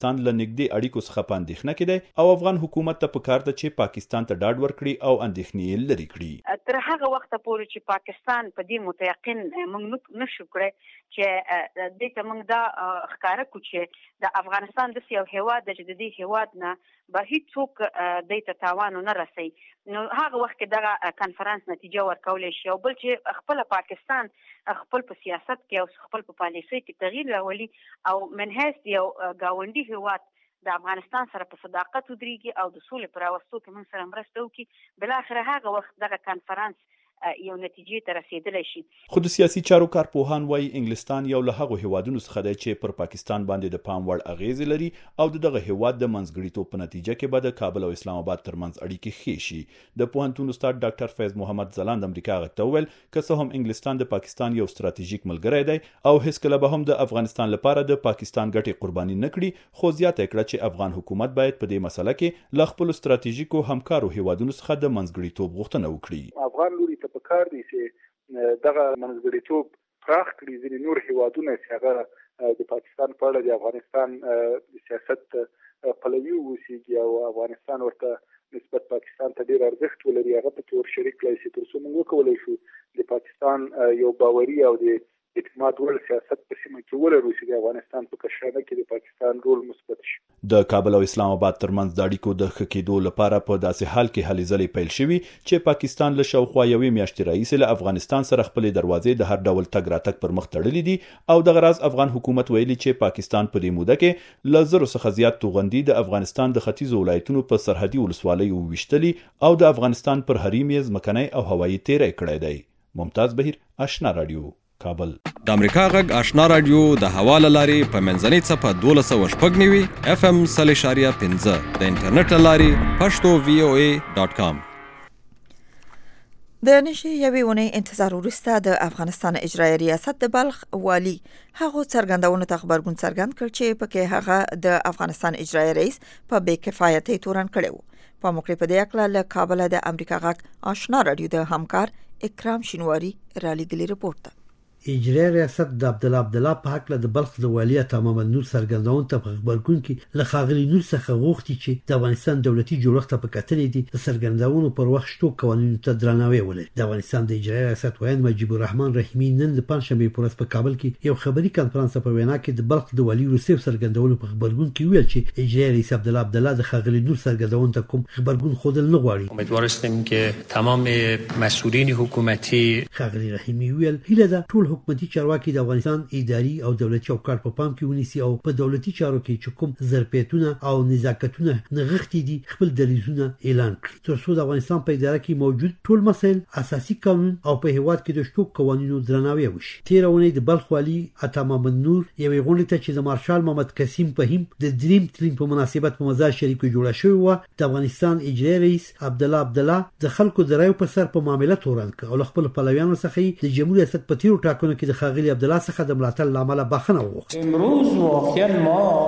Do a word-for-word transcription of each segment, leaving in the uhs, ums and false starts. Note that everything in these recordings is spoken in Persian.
افغانستان له نږدې اړیکو څخه په اندېښنه کې دی او افغان حکومت ته پکار ده چې پاکستان ته ډاډ ورکړي او اندېښنې لرې کړي. تر هغه وخته پورې چې پاکستان په دې متيقن موږ نشو کړی چې دې ته موږ دا ښکاره کړو چې د افغانستان د یو هیواد د جدي هیواد نه به هیڅوک دې ته تاوان نه رسي، نو هغه وخت کې دغه کانفرنس نتیجه ورکولای شي. او بل چې خپل پاکستان خپل په سیاست کې او خپل په پالیسۍ کې تغییر راولي او منهج یو گاونډي هیواد د افغانستان سره په صداقت ودرېږي او د سولې پر راوستو کې موږ سره مرسته وکړي، بلاخره هغه وخت دغه کانفرنس یو نتیجې ته رسیدلی شي. خو د سیاسي چارو کارپوهان وایي انګلستان یو له هغو هیوادونو څخه دی چې پر پاکستان باندې د پام وړ اغیزې لري او د دغه هیواد د منځګړیتوب په نتیجه کې به د کابل او اسلام آباد ترمنځ اړیکې ښې شي. د پوهنتون استاد ډاکټر فیض محمد ځلاند امریکا غږ ته وویل که څه هم انګلستان د پاکستان یو ستراتیژیک ملګری دی او هیڅکله به هم د افغانستان لپاره د پاکستان ګټې قرباني نه کړي، خو زیاته کړه چې افغان حکومت باید په دې مسله کې له خپلو ستراتیژیکو همکارو هیوادونو څخه د منځګړیتوب غوښتنه وکړي. افغان لوري ته پکار دی چې دغه منځګړیتوب پراخ کړي، ځینې نور هیوادونه چې هغه د پاکستان په اړه د افغانستان د سیاست پلوي واوسېږي او افغانستان ورته نسبت پاکستان ته ډېر ارزښت ولري، هغه پکې ور شریک کړی شي تر څو موږ وکولی شو د پاکستان یو باوري او د اعتماد وړ سیاست په سیمه کې ولرو چې د افغانستان په کشرانه کې د پاکستان رول مثبت شي. د کابل او اسلام آباد ترمنځ د اړیکو د ښه کېدو لپاره په داسې حال کې هلې ځلې پیل شوي چې پاکستان له شاوخوا یوې میاشتې راهیسې له افغانستان سره خپلې دروازې د هر ډول تګ راتګ پر مخ تړلي دي او دغه راز افغان حکومت ویلي چې پاکستان په دې موده کې له زرو څخه زیات توغندي د افغانستان د ختیځو ولایتونو په سرحدي ولسوالیو ویشتلي او د افغانستان پر حریم یې ځمکنی او هوایي تیری کړی دی. ممتاز بهیر، آشنا رادیو، کابل. د امریکا غږ آشنا رادیو د حواله لاري په منځنۍ صفه دولس سوه شپږ نوي اف ام سل اشاریه پنځه د انټرنیټ لاري پښتو وی او ای ډاټ کام. د نشي یوې ونې انتظار وروسته د افغانستان اجرایي ریاست د بلخ والی هغه څرګندونه ته خبرګون څرګند کړ چې پکې هغه د افغانستان اجرایي رئیس په بې کفایتۍ تورن کړی. په موقع په دې اکلا له کابل د امریکا غږ آشنا رادیو د همکار اکرام شینواری را لېږلي رپورټ. اجرایي ریاست د عبدالله عبدالله په حق د بلخ د والي تمام نور څرګندون ته په خبرګون کې له ښاغلي نور څخه غوښتي چې د افغانستان دولتي جوړښت په کتلې دي د څرګندونو پر وخت شتو قوانینو ته درناوی ولري. د افغانستان د اجرایي ریاست وایي مجيب الرحمن رحیمي نن د پنځشنبه په ورځ په کابل کې یو خبري کانفرنس په وینا کې د بلخ د والي روسیف څرګندونو په خبرګون کې ویل چې اجرایي رئیس عبدالله عبدالله د ښاغلي نور څرګندون ته کوم خبرګون خودل نه غواړي. امیدوارستم که تمام مسئولین حکومتی ښاغلي رحیمي ویل هیله ده ټول حکومتي چارواکي د افغانستان اداري او دولتي چوکاټ په پام کې ونیسي او په دولتي چارو کې چې کوم ظرفیتونه او نزاکتونه نغښتي دي خپل دریځونه اعلان کړي تر څو د افغانستان په اداره کې موجود ټول مسایل اساسي قانون او په هیواد کې د شتو قوانینو درناوی وشي. تیرونه د بلخ والی عطا محمد نور یوې غونډې ته چې د مارشال محمد قسیم فهیم د دریم ترین په مناسبت په مزار شریف کې جوړه شوې و د افغانستان اجرایي رئیس عبدالله عبدالله د خلکو د رایو په سر په معاملې تورن ک او خپل پلویانو څخه د جمهوریت ریاست په تیرو ټاکنو کې د خاغلی عبدالله څخه د ملاتړ لامل بخښنه وغوښته. امروز واقعا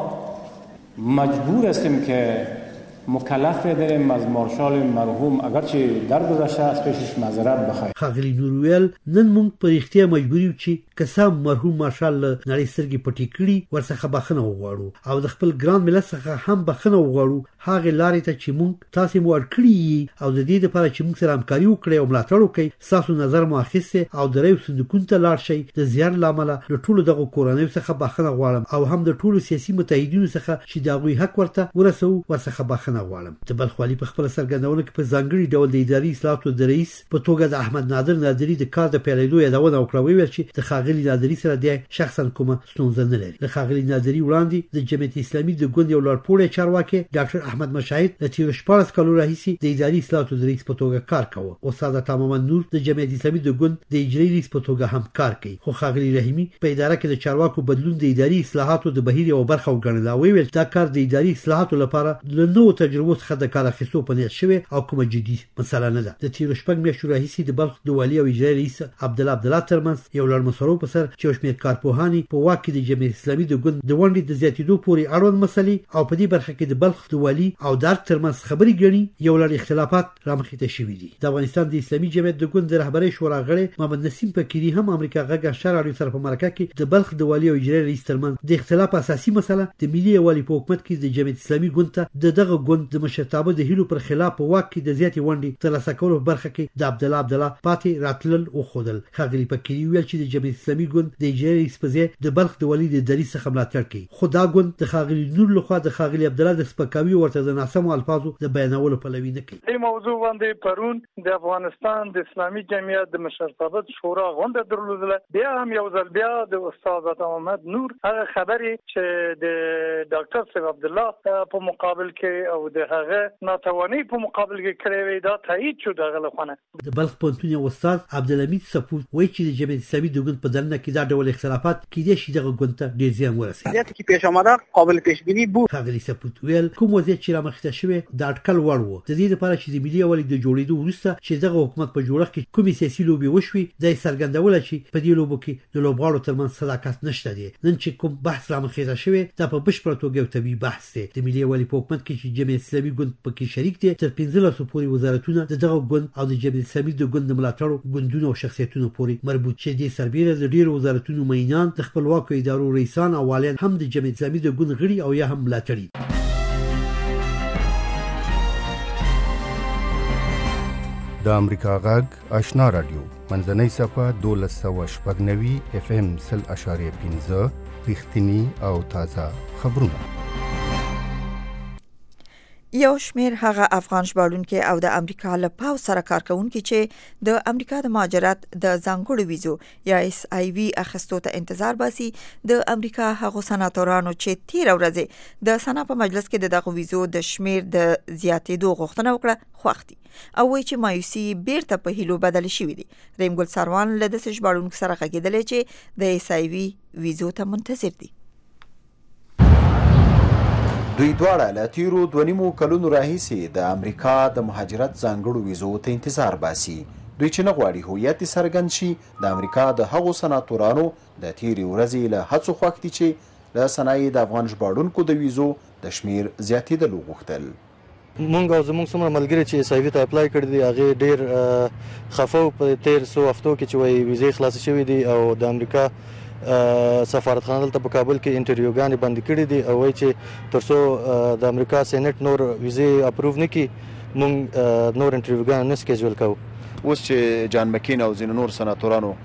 ما مجبور هستیم که مکلف داریم از مارشال مرحوم اگرچه در گذشته از پیشش معذرت بخواهیم. خاغلی نورویل نن موږ په اختیار مجبور یو چې قسم مرحوم مارشال نړۍ سترګې پټې کړي ورڅخه بخښنه وغواړو او د خپل ګران ملت څخه هم بخښنه وغواړو هغه لارې ته چې موږ تاسو مو ورکړي او د دې لپاره چې موږ سره همکاري وکړي او ملاتړ وکړي تاسو نظر مو اخیسته او د ریو صندوقونو ته لاړ شئ د زیار لامل له ټولو دغه کورنۍ څخه بخښنه غواړم او هم د ټولو سیاسي متحدینو څخه چې دا غوي حق ورته ورسو ورڅخه بخښنه غواړم. د بلخوالي په خپل سرګندونه کې په ځانګړي ډول د اداري اصلاحاتو د رئیس په توګه د احمد نادر نادری د کار د پیلېدو یادونه وکړه ویل چې د خاغلی نادری سره د شخصا کومه ستونزه نه لري. د خاغلی نادری وړاندې د جمعیت اسلامي د ګوند یو لارپوړی چارواکي ډاکټر احمد مشاهد د تیر شپږ کالو راهیسې د اداري اصلاحاتو د رئیس په توګه کار کاوه او استاد تمام نور د جمعیت اسلامي د ګوند د اجرایي رئیس په توګه هم کار کوي. خو خاغلی رحیمي په اداره کې د چارواکو بدلون د اداري اصلاحاتو د بهیر یو برخه وګڼل او ویل دا کار د اداري اصلاحاتو لپاره له نوو تجربو څخه د کار اخیستو په نیت شوی او کومه جدي مسله نه ده. د تیر شپږ میاشتو راهیسې د بلخ د والي او اجرایي رئیس عبدالله عبدالله ترمنځ یو لړ مسورو په سر چې شمېر کارپوهانی په واک کې د جمهوریت اسلامي د ګوند د ونډې د زیاتېدو پورې اړوند مسلې او په دې برخه کې د بلخ د والي او دارک ترمنځ خبرې ګڼي یو لړ اختلافات رامخې ته شوي دي. د افغانستان د اسلامي جمهوریت د ګوند د رهبرۍ شورا غړی محمد نسیم فقیري هم امریکا غږ اشاره راډیو سره په مرکه کې د بلخ د والي او اجرایي رئیس ترمنځ د اختلاف اساسي مسله د ملي یووالي په حکومت کې د جمهوریت اسلامي ګوند ته د دغه ګوند د مشرتابه د هیلو پر خلاف په واک کې د زیاتې ونډې ترلاسه کولو په برخه کې د عبدالله عبدالله پاتې راتلل وښودل. ښاغلي فقیري ویل چې د جمهوریت اسلامي ګوند د اجرایي رئیس په ځای د بلخ د والي د دریځ څخه ملاتړ کوي، خو دا ګوند د ښاغلي نور لخوا د ښاغلي عبدالله د سپکاوي ورته د ناسمو الفاظو د بیانولو پلوي نه کوي. دې موضوع باندې پرون د افغانستان د اسلامي جمعیت د مشرتابه شورا غونډه درلودله. بیا هم یو ځل بیا د استاد عطا محمد نور هغه خبرې چې د ډاکټر صاحب عبدالله په مقابل کې او د هغه ناتواني په مقابل کې کړې وي دا تایید شو دغه لخوانه. د بلخ پوهنتون یو استاد عبدالحمید سپوت وایي چې د جمهوریت اسلامي د ګوند په دننه کې دا ډول اختلافات کیدای شي دغه ګوند ته ډېر زیان ورسوي. وضعیت کې پیش آمده قابل پیش بینی بود. ښاغلي سپوت ویل کوم وضعیت چې رامخته شوی د اټکل وړ و. د دې لپاره چې د ملي یووالي د جوړېدو وروسته چې دغه حکومت په جوړښت کې کومې سیاسي لوبې وشوي دا څرګندوله چې په دې لوبو کې د لوبغاړو ترمنځ صداقت نشته دی. نن چې کوم بحث رامخته شوی دا په بشپړه توګه یو طبیعي بحث دی. د ملي یووالي په حکومت کې چې جمهوریت اسلامي ګوند پکې شریک دی تر پنځلسو پورې وزارتونه د دغه ګوند او د جمهوریت اسلامي د ګوند د ملاتړو ګوندونو او شخصیتونو پورې مربوط چې دې سربیره د ډیرو وزارتونو مینان د خپلواکو ادارو رئیسان او والیان هم د جمهوریت اسلامي د ګوند غړي او یا هم ملاتړي. د امریکا غږ آشنا رادیو منځنۍ صفه دولس سوه شپږ نوي اف ام سل اشاریه پنځه رښتینی او تازه خبرونه. یو شمیر هغه افغان ژباړونکي او د امریکا له پاو سره کار کوونکي چې د امریکا د مهاجرت د ځانګړو ویزو یا اس آی وی اخیستو ته انتظار باسي د امریکا هغو سناتورانو چې تیر ورځې د سنا په مجلس کې د دغه ویزو د شمیر د زیاتېدو غوښتنه وکړه خوښ دي او وایي چې مایوسي بیرته په هیلو بدل شوې دي. ریم ګل سروان له داسې ژباړونکو سره غږېدلی چې د اس آی وی ویزو ته منتظر دي. دوی دواړه له تیرو دوه نیمو کلونو راهیسې د امریکا د مهاجرت ځانګړو ویزو ته انتظار باسي. دوی چې نه غواړي هویت یې څرګند شي د امریکا د هغو سناتورانو د تیرې ورځې له هڅو خوښ دي چې له سنایي د افغان ژباړونکو د ویزو د شمیر زیاتېدلو غوښتل. مونږ او زمونږ څومره ملګري چې اس آی وی ته اپلای کړي دي هغې ډېر خفه په تیر څو هفتو کې چې وایي ویزې خلاصې شوي دي او د امریکا سفارتخانه دلته په کابل کې انټرویوګانې بندې کړي دي او وایي چې تر څو د امریکا سینټ نور ویزې اپروو نه کړي مونږ نور انټرویوګانې نه سکیجول کوو. اوس چې جان مکین او ځینې نور سناتورانو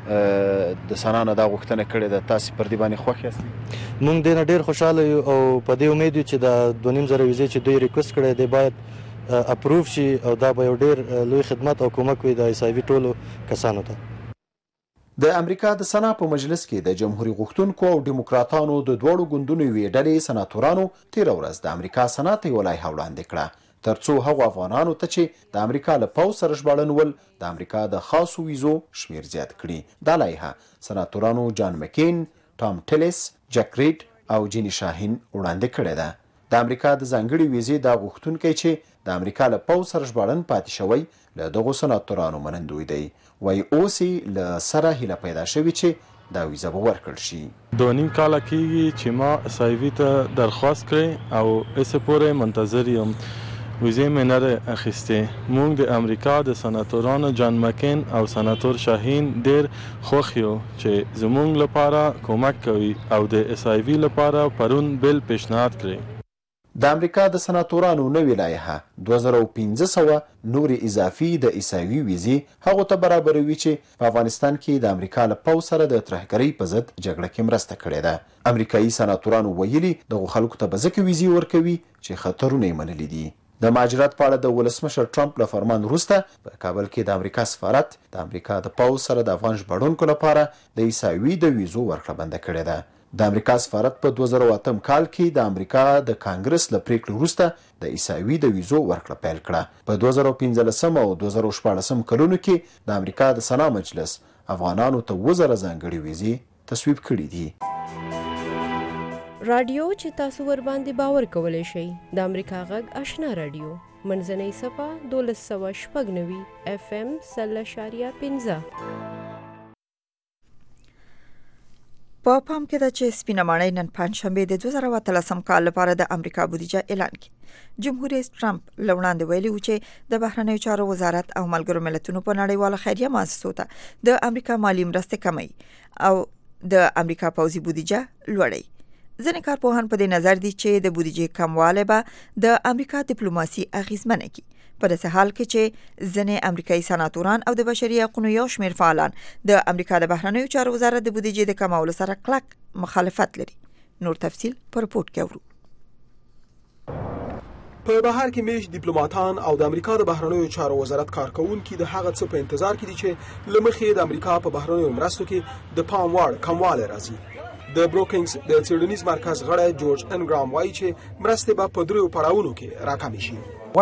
د سنا نه دا غوښتنه کړې ده تاسې پر دې باندې خوښ یاستئ؟ مونږ دې نه ډېر خوشحاله یو او په دې امید یو چې د دوه نیم زره ویزې چې دوی ریکوست کړی دی باید اپروو شي او دا به یو ډېر لوی خدمت او کومک وي د اس آی وي ټولو کسانو ته. د امریکا د سنا په مجلس کې د جمهوریت غوښتونکو او دیموکراتانو د دواړو ګوندونو یوې ډلې سناتورانو تېره ورځ د امریکا سنا ته یوه لایحه وړاندې کړه تر څو هغو افغانانو ته چې د امریکا له پوځ سره ژباړن ول د امریکا د خاصو ویزو شمیر زیات کړي. دا لایحه سناتورانو جان مکین، ټام ټیلس، جک ریډ او جینی شاهین وړاندې کړې ده. د امریکا د ځانګړې ویزې دا غوښتونکی چې د امریکا له پوځ سره ژباړن پاتې شوی له دغو سناتورانو منندوی دی. وایي اوس یې له سره هیله پیدا شوې چې دا ویزه به ورکړل شي. دوه نیم کاله کېږي چې ما اس آی وي ته درخواست کړی او اوسه پورې منتظر یم. ویزې مې نه ده اخیستې. موږ د امریکا د سناتورانو جان مکین او سناتور شاهین ډېر خوښ یو چې زموږ لپاره کومک کوي او د اس آی وي لپاره پرون بل پیشنهاد کړی. د امریکا د سناتورانو نوې لایحه دوه زره او پنځه سوه نورې اضافي د اس آی وي ویزې هغو ته برابروي چې په افغانستان کې د امریکا له پوځ سره د ترهګرۍ په ضد جګړه کې مرسته کړې ده. امریکایي سناتورانو ویلي دغو خلکو ته به ځکه ویزې ورکوي چې خطرونه یې منلي دي. د مهاجرت په اړه د ولسمشر ټرمپ له فرمان وروسته په کابل کې د امریکا سفارت د امریکا د پوځ سره د افغان ژباړونکو لپاره د اس آی وي د ویزو ورکړه بنده کړې ده. د امریکا سفارت په دوه زره او اتم کال کې د امریکا د کانګرس له پریکړې وروسته د اس آی وي د ویزو ورکړه پیل کړه. په دوه زره او پنځلسم او دوه زره او شپاړسم کلونو کې د امریکا د سنا مجلس افغانانو ته اووه زره ځانګړې ویزې تصویب کړي دي. رادیو چې تاسو ور باندې باور کولای شئ د امریکا غږ آشنا رادیو منځنۍ صفه دولس سوه شپږ نوي اف ام سل اشاریه پنځه. په پام کې ده چې سپینه ماڼۍ نن پنجشنبه د دوه زره اتلسم کال لپاره د امریکا بودیجه اعلان کړي. جمهور رئیس ټرمپ له وړاندې ویلي و چې د بهرنیو چارو وزارت او ملګرو ملتونو په نړیواله خیریه مؤسسو ته د امریکا مالی مرستې کموي او د امریکا پوځي بودیجه لوړوي. ځینې کارپوهان په دې نظر دي چې د بودیجې کموالی به د امریکا ډیپلوماسي اغیزمنه کړي، په داسې حال کې چې ځینې امریکایي سناتوران او د بشري حقوقو یو شمېر فعالان د امریکا د بهرنیو چارو وزارت د بودیجې د کمولو سره کلک مخالفت لري. نور تفصیل په رپورټ کې اورو. په بهر کې میش ډیپلوماټان او د امریکا د بهرنیو چارو وزارت کارکونکي د هغه څه په انتظار کې دي چې لمخې د امریکا په بهرنیو مرستو کې د پام وړ کموالی راځي. د بروکینګز د څېړنیز مرکز غړی جورج انګرام وایي چې مرستې به په دریو پړاوونو کې راکمې شي.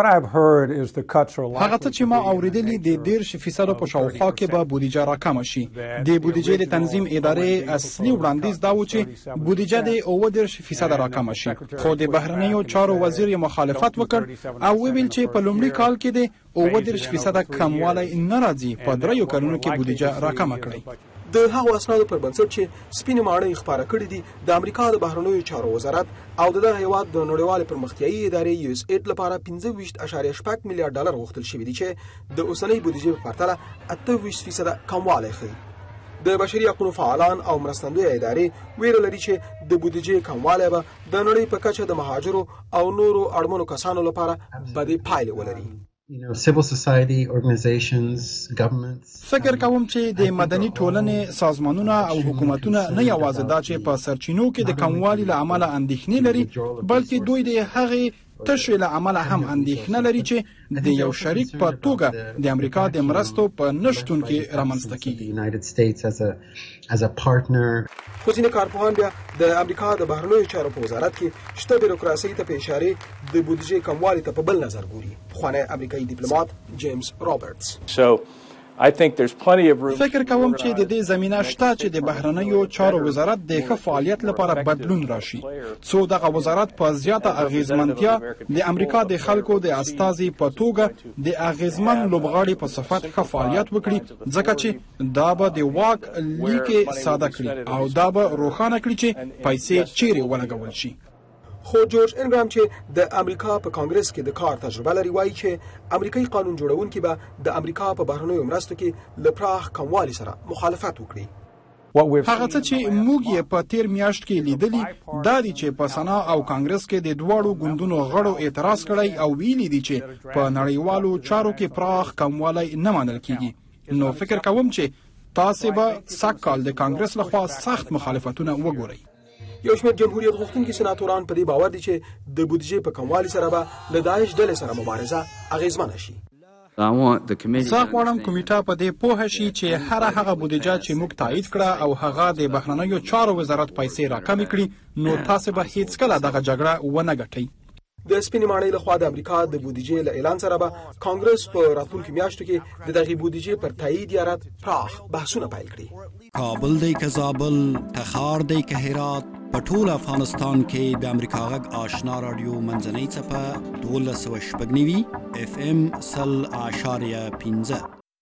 هغه څه چې ما اوریدلي د دېرش فیصد په شاوخوا کې به بودیجه راکمه شي. د بودیجې د تنظیم ادارې اصلي وړاندیز دا و چې بودیجه د اووه دېرش فیصد راکمه شي، خو د بهرنیو چارو وزیر یې مخالفت وکړ او ویل چې په لومړي کال کې د اووه دېرش فیصد کموالی نه راځي، په دریو کلونو کې بودیجه راکمه کړئ. د هغو اسنادو پر بنسټ چې سپینې ماڼۍ خپاره کړي دي، د امریکا د بهرنیو چارو وزارت او د دغه هیواد د نړیوالې پرمختیایي ادارې یو اس ایډ لپاره پنځه ویشت اعشاریه شپږ میلیارډ ډالر غوښتل شوي دي چې د اوسنۍ بودیجې په پرتله اته ویشت فیصده کموالی ښیي. د بشري حقوقو فعالان او مرستندویه ادارې ویره لري چې د بودیجې کموالی به د نړۍ په کچه د مهاجرو او نورو اړمنو کسانو لپاره بدې پایلې ولري. You know, civil society organizations, governments. فکر کوم چې د مدني ټولنې سازمانونه او حکومتونه نه یوازې دا چې په سرچینو کې د کموالي له امله اندېښنې لري، بلکې دوی د هغې تشویل عمله هم اندېښنه لري چې د یو شریک په توګه د امریکا د مرستو په نشتون کې رامنځته کیږي. خو ځینې کارپوهان بیا د امریکا د بهرنیو چارو په وزارت کې شته بیروکراسۍ ته په اشارې د بودیجې کموالي ته په بل نظر ګوري. پخوانی امریکایي ډیپلوماټ جیمز رابرټس فکر کوم چې د دې زمينه شته چې د بهرنیو چارو وزارت د ښه فعالیت لپاره بدلون راشي، څو دغه وزارت په زیاته اغیزمنتیا د امریکا د خلکو د استازي په توګه د اغیزمن لوبغاړي په صفت ښه فعالیت وکړي، ځکه چې دا به د واک لیکې ساده کړي او دا به روښانه کړي چې پیسې چیرې ولګول شي. خو جورج انګرام چې د امریکا په کانګرس کې د کار تجربه لري وایي چې امریکایي قانون جوړونکي به د امریکا په بهرنیو مرستو کې له پراخ کموالي سره مخالفت وکړي. هغه څه چې موږ یې په تیر میاشت کې لیدلی دا دی چې په سنا او کانګرس کې د دواړو ګوندونو غړو اعتراض کړی او ویلي دي چې په نړیوالو چارو کې پراخ کموالی نه منل کیږي. نو فکر کوم چې تاسو به سږکال د کانګرس لخوا سخت مخالفتونه وګورئ. یو شمېر جمهوریت غوښتونکي سناتوران په دې باور دي چې د بودیجې په کموالي سره به له داعش ډلې سره مبارزه اغیزمنه شي. زه غواړم کمیټه په دې پوه شي چې هر هغه بودیجه چې موږ تایید کړه او هغه د بهرنیو چارو وزارت پیسې راکمې کړي، نو تاسو به هیڅ کله دغه جګړه ونه ګټئ. د سپینې ماڼۍ لخوا د امریکا د بودیجې له اعلان سره به کانګرس په راتلونکو میاشتو کې د دغې بودیجې پر تایید یا رد پراخ بحثونه پیل کړي. کابل دی که زابل، تخار دی که هرات، په ټول افغانستان کې د امریکا غږ آشنا رادیو منځنۍ څپه دولس سوه شپږ نوي اف ام سل اشاریه پنځه.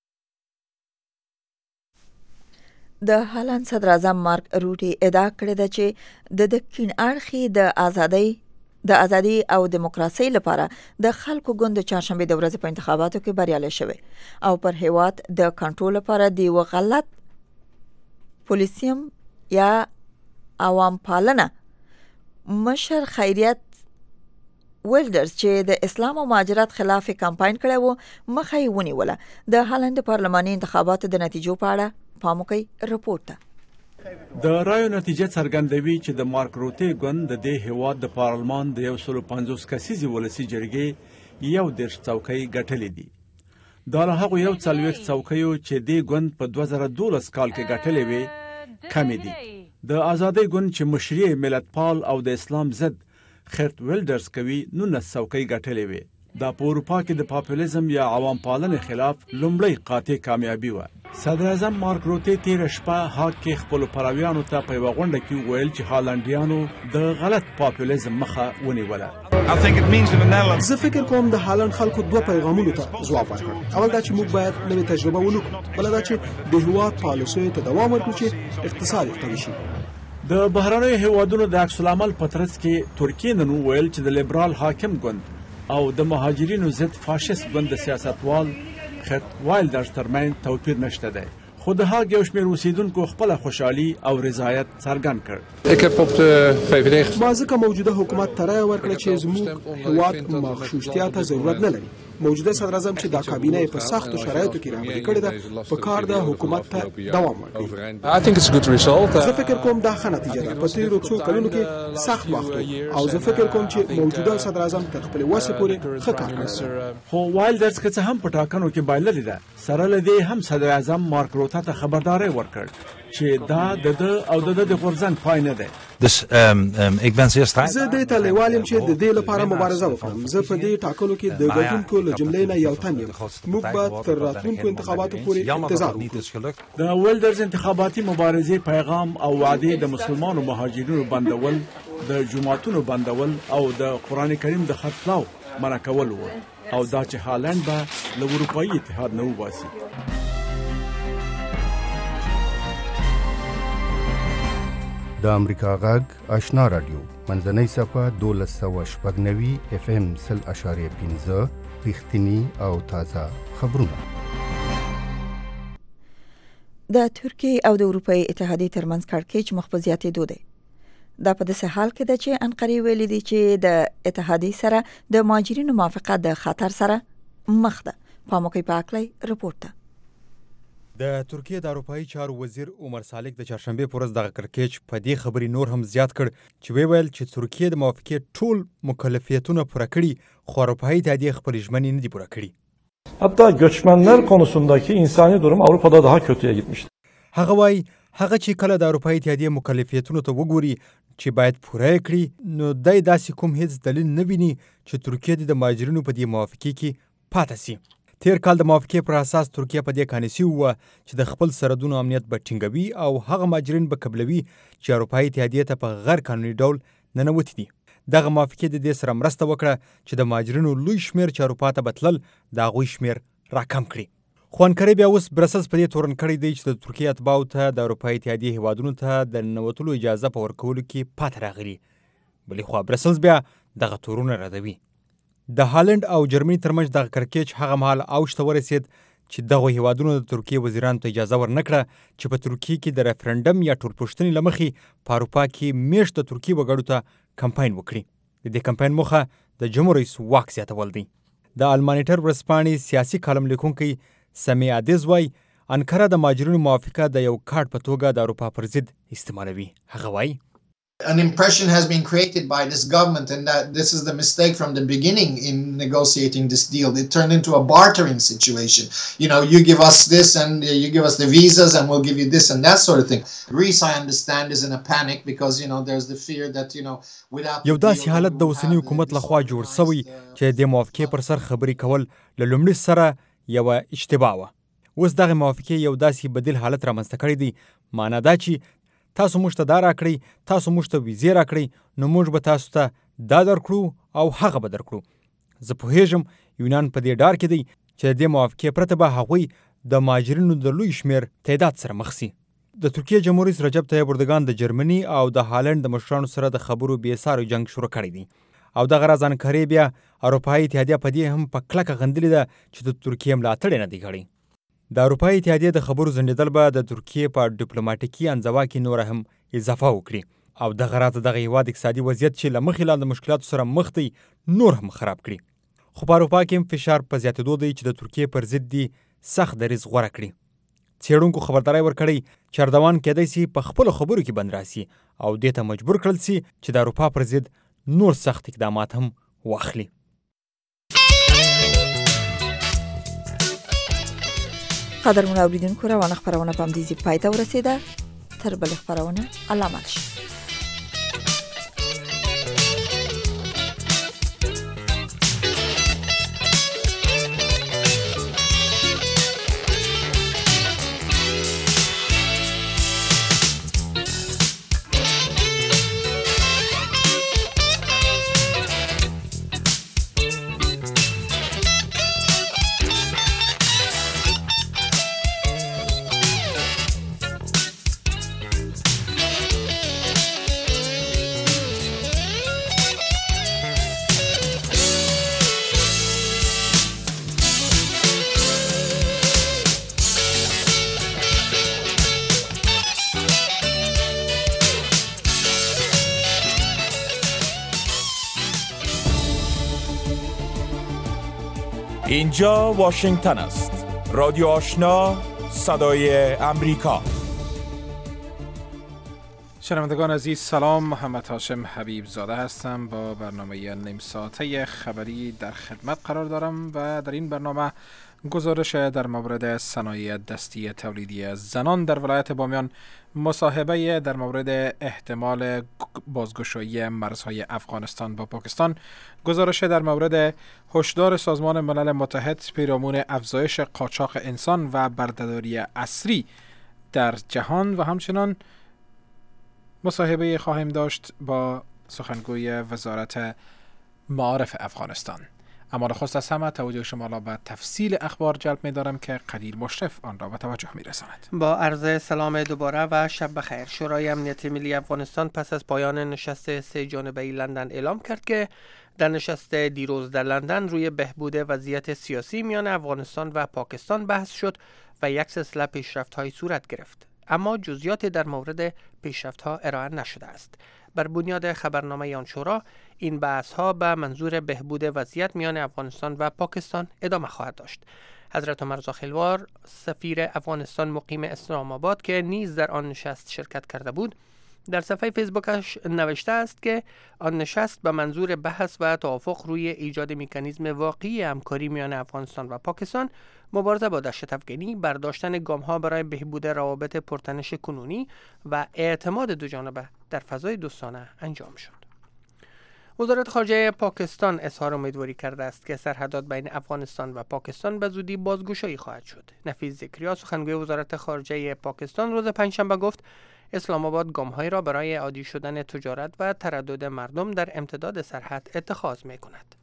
د هالند صدر اعظم مارک روټي ادعا کړې ده چې د دکین اړخي د ازادۍ د ازادي او دیموکراسي لپاره د خلکو ګوند چهارشنبه د ورځې په انتخاباتو کې بریالی شوی او پر هیواد د کنټرول لپاره دی و غلط پولیسیم یا عوام پالنه مشر خیریت ویلډرز چې د اسلام او مهاجرت خلاف کمپاین کړی و مخه یې ونیوله. د هالند پارلماني انتخاباتو د نتیجو په اړه پام وکړئ رپورټ ته. د رایو نتیجه څرګندوي چې د مارک روټي ګوند د دې هیواد د پارلمان د یو سل پنځوس کسیزې ولسي جرګې یو دېرش څوکۍ ګټلې دي. دا له هغو یو څلوېښت څوکیو چې دې ګوند په دوه زره دولس کال کې ګټلې وې کمې دي. د آزادۍ ګوند چې مشري ملتپال او د اسلام ضد خرت ویلډرز کوي نولس څوکۍ ګټلې وې. دا په اروپا کې د پاپولیزم یا عوام پالنې خلاف لومړی قاطع کامیابي وه. صدر اعظم مارک روته تیره شپه هاګ کې خپلو پلویانو ته په یوه غونډه کې وویل چې هالنډیانو د غلط پاپولیزم مخه ونیوله. زه فکر کوم د هالند خلکو دوه پیغامونو ته ځواب ورکړ. اول دا چې موږ باید نوې تجربه ونکړو، بله دا چې د هېواد پالیسیو ته دوام ورکړو چې اقتصاد قوي شي. د بهرنیو هیوادونو د عکس العمل په ترڅ کې ترکیې نن وویل چې د لیبرال حاکم ګوند او د مهاجرینو ضد فاشیست ګوند د سیاستوال خط وایلډرز ترمنځ توپیر نشته دی، خو د هاګ یو شمېر اوسیدونکو خپله خوشحالي او رضایت څرګند کړ. ما ځکه موجوده حکومت ته رایه ورکړه چې زموږ هېواد مغشوشتیا ته ضرورت نه لري. موجوده صدر اعظم چې دا کابینه په سختو شرایطو کې رهبري کړې ده، په کار د حکومت ته دوام ورکړي. زه فکر کوم دا ښه نتیجه ده. په تېرو څو کلونو کې سخت وخت او زه فکر کوم چې موجوده صدر اعظم تر خپلې وسې پورې ښه کار کړی. خو وایلډرز که څه هم په ټاکنو کې بایللې ده، سره له دې هم صدر اعظم مارک روته ته خبرداری ورکړ چې دا د ده او د ده د غورځنګ پای نه دی. زه دې ته لیوال یم چې د دې لپاره مبارزه وکړم. زه په دې ټاکنو کې د ګټونکو له جملې نه یو تن یم. موږ به تر راتلونکو انتخاباتو پورې انتظار وکړو. د ویلډرز انتخاباتي مبارزې پیغام او وعدې د مسلمانو مهاجرینو بندول، د جوماتونو بندول او د قرآن کریم د خرڅلاو منع کول و، او دا چې هالند به له اروپایي اتحاد نه وباسي. د امریکا غږ آشنا رادیو منځنۍ صفحه دولس سوه شپږ نوي اف ام سل اشاریه پنځه رښتینی او تازه خبرونه. د ترکیې او د اروپایي اتحادیې ترمنځ کړکېچ مخ په زیاتېدو دی. دا په داسې حال کې ده چې انقرې ویلي دي چې د اتحادیې سره د مهاجرینو موافقه د خطر سره مخ ده. پاموکۍ پاکلی رپورټ ده. د ترکیې د اروپایي چارو وزیر عمر سالک د چهارشنبې په ورځ دغه کړکېچ په دې خبرې نور هم زیات کړ چې ویل چې ترکیې د موافقې ټول مکلفیتونه پوره کړي، خو اروپایي اتحادیه خپل ژمنې نه دي پوره کړي. Hatta göçmenler konusundaki insani durum Avrupa'da daha kötüye gitmişti. هغه وایي هغه چې کله د اروپایي اتحادیې مکلفیتونو ته وګوري چې باید پوره کړي، نو دای داسې کوم هیڅ دلیل نه ویني چې ترکیه د مهاجرینو په دې موافقې کې پاتې سي. تیر کال د موافقې پر اساس ترکیه په دې کانسي وه چې د خپل سرحدونو امنیت به ټینګوي او هغه مهاجرین به قبلوي چې اروپایي اتحادیې ته په غیر قانوني ډول ننوتي دي. دغه موافقې د دې سره مرسته وکړه چې د مهاجرینو لوی شمېر چې اروپا ته به تلل د هغوی شمېر راکم کړي. خو انکرې بیا اوس برسلز په دې تورن کړی دی چې د ترکیې اتباعو ته د اروپایي اتحادیې هیوادونو ته د ننوتلو اجازه په ورکولو کې پاتې راغلي. بلې خوا برسلز بیا دغه تورونه ردوي. د هالند او جرمني ترمنځ دغه کړکېچ هغه مهال اوج ته ورسېد چې دغه هیوادونو د ترکیې وزیرانو ته اجازه ورنکړه چې په ترکیې کې د ریفرنډم یا ټولپوښتنې له مخې په اروپا کې میشت د ترکیې وګړو ته کمپاین وکړي. د دې کمپاین موخه د جمهور رئیس واک زیاتول دی. د المانیټر ورځپاڼې سیاسي کالم لیکونکی سمی عادز وای انکره د مهاجرینو موافقه د یو کارت په توګه د اروپا پر ضد استعمالوي. هغه وای An impression has been created by this government and that this is the mistake from the beginning in negotiating this deal. It turned into a bartering situation. You know, you give us this and you give us the visas and we'll give you this and that sort of thing. Greece, I understand, is in a panic because, you know, there's the fear that, you know, without... یو داسې حالت د اوسني حکومت لخوا جوړ سوی چې د موافقې پر سر خبرې کول له لومړي سره یوه اشتباه وه. اوس دغه موافقې یو داسې بدیل حالت رامنځته کړی دی. معنا دا چې تاسو موږ ته دا راکړئ، تاسو موږ ته ویزې راکړئ، نو موږ به تاسو ته دا درکړو او هغه به درکړو. زه پوهېږم یونان په دې ډار کې دی چې د دې موافقې پرته به هغوی د مهاجرینو د لوی شمېر تعداد سره مخ سي. د ترکیې جمهور رئیس رجب طیب اردوګان د جرمني او د هالند د مشرانو سره د خبرو بېسارو جنګ شروع کړی دی او دغه راز انکرې بیا اروپایي اتحادیه په دې هم په کلکه غندلې ده چې د ترکیې ملاتړ نه دی کړی. د اروپایي اتحادیې د خبرو ځنډېدل به د ترکیې په ډیپلوماټیکي انزوا کې نوره هم اضافه وکړي او دغه راز دغه هیواد اقتصادي وضعیت چې له مخې لا د مشکلاتو سره مخ دی نور هم خراب کړي. خو په اروپا کې هم فشار په زیاتېدو دی چې د ترکیې پر ضد دي سخت دریځ غوره کړي. څېړونکو خبرداری ورکړی چې اردوان کېدای سي په خپلو خبرو کې بند راسي او دې ته مجبور کړل سي چې د اروپا پر ضد نور سخت اقدامات هم واخلي. قدرمن اوریدونکو روانه خبرونه په همدې ځای پای ته ورسېده. تر بلې خبرونه الله مل شي. اینجا واشنگتن است. رادیو آشنا، صدای امریکا. شنوندگان عزیز سلام، محمد هاشم حبیب زاده هستم. با برنامه نیم ساعته خبری در خدمت قرار دارم و در این برنامه گزارش در مورد صنایع دستی تولیدی زنان در ولایت بامیان، مصاحبه در مورد احتمال بازگشایی مرزهای افغانستان با پاکستان، گزارش در مورد هشدار سازمان ملل متحد پیرامون افزایش قاچاق انسان و بردهداری عصری در جهان و همچنان مصاحبه خواهیم داشت با سخنگوی وزارت معارف افغانستان. اما نخست از همه توجه شما را به تفصیل اخبار جلب می دارم که قدیر مشرف آن را به توجه می رساند. با عرض سلام دوباره و شب بخیر. شورای امنیت ملی افغانستان پس از پایان نشست سه جانبه لندن اعلام کرد که در نشست دیروز در لندن روی بهبود وضعیت سیاسی میان افغانستان و پاکستان بحث شد و یک سلسله پیشرفت‌های صورت گرفت، اما جزئیات در مورد پیشرفت‌ها ارائه نشده است. بر بنیاد خبرنامه آن شورا، این بحث‌ها به منظور بهبود وضعیت میان افغانستان و پاکستان ادامه خواهد داشت. حضرت عمر زاخیلوار، سفیر افغانستان مقیم اسلام آباد که نیز در آن نشست شرکت کرده بود، در صفحه فیسبوکش نوشته است که آن نشست به منظور بحث و توافق روی ایجاد مکانیزم واقعی همکاری میان افغانستان و پاکستان، مبارزه با دهشت افغانی، برداشتن گام‌ها برای بهبود روابط پرتنش کنونی و اعتماد دوجانبه در فضای دوستانه انجام شد. وزارت خارجه پاکستان اظهار امیدواری کرده است که سرحدات بین افغانستان و پاکستان به زودی بازگشایی خواهد شد. نفیس ذکریا، سخنگوی وزارت خارجه پاکستان، روز پنجشنبه گفت اسلام آباد گام‌هایی را برای عادی شدن تجارت و تردد مردم در امتداد سرحد اتخاذ می‌کند.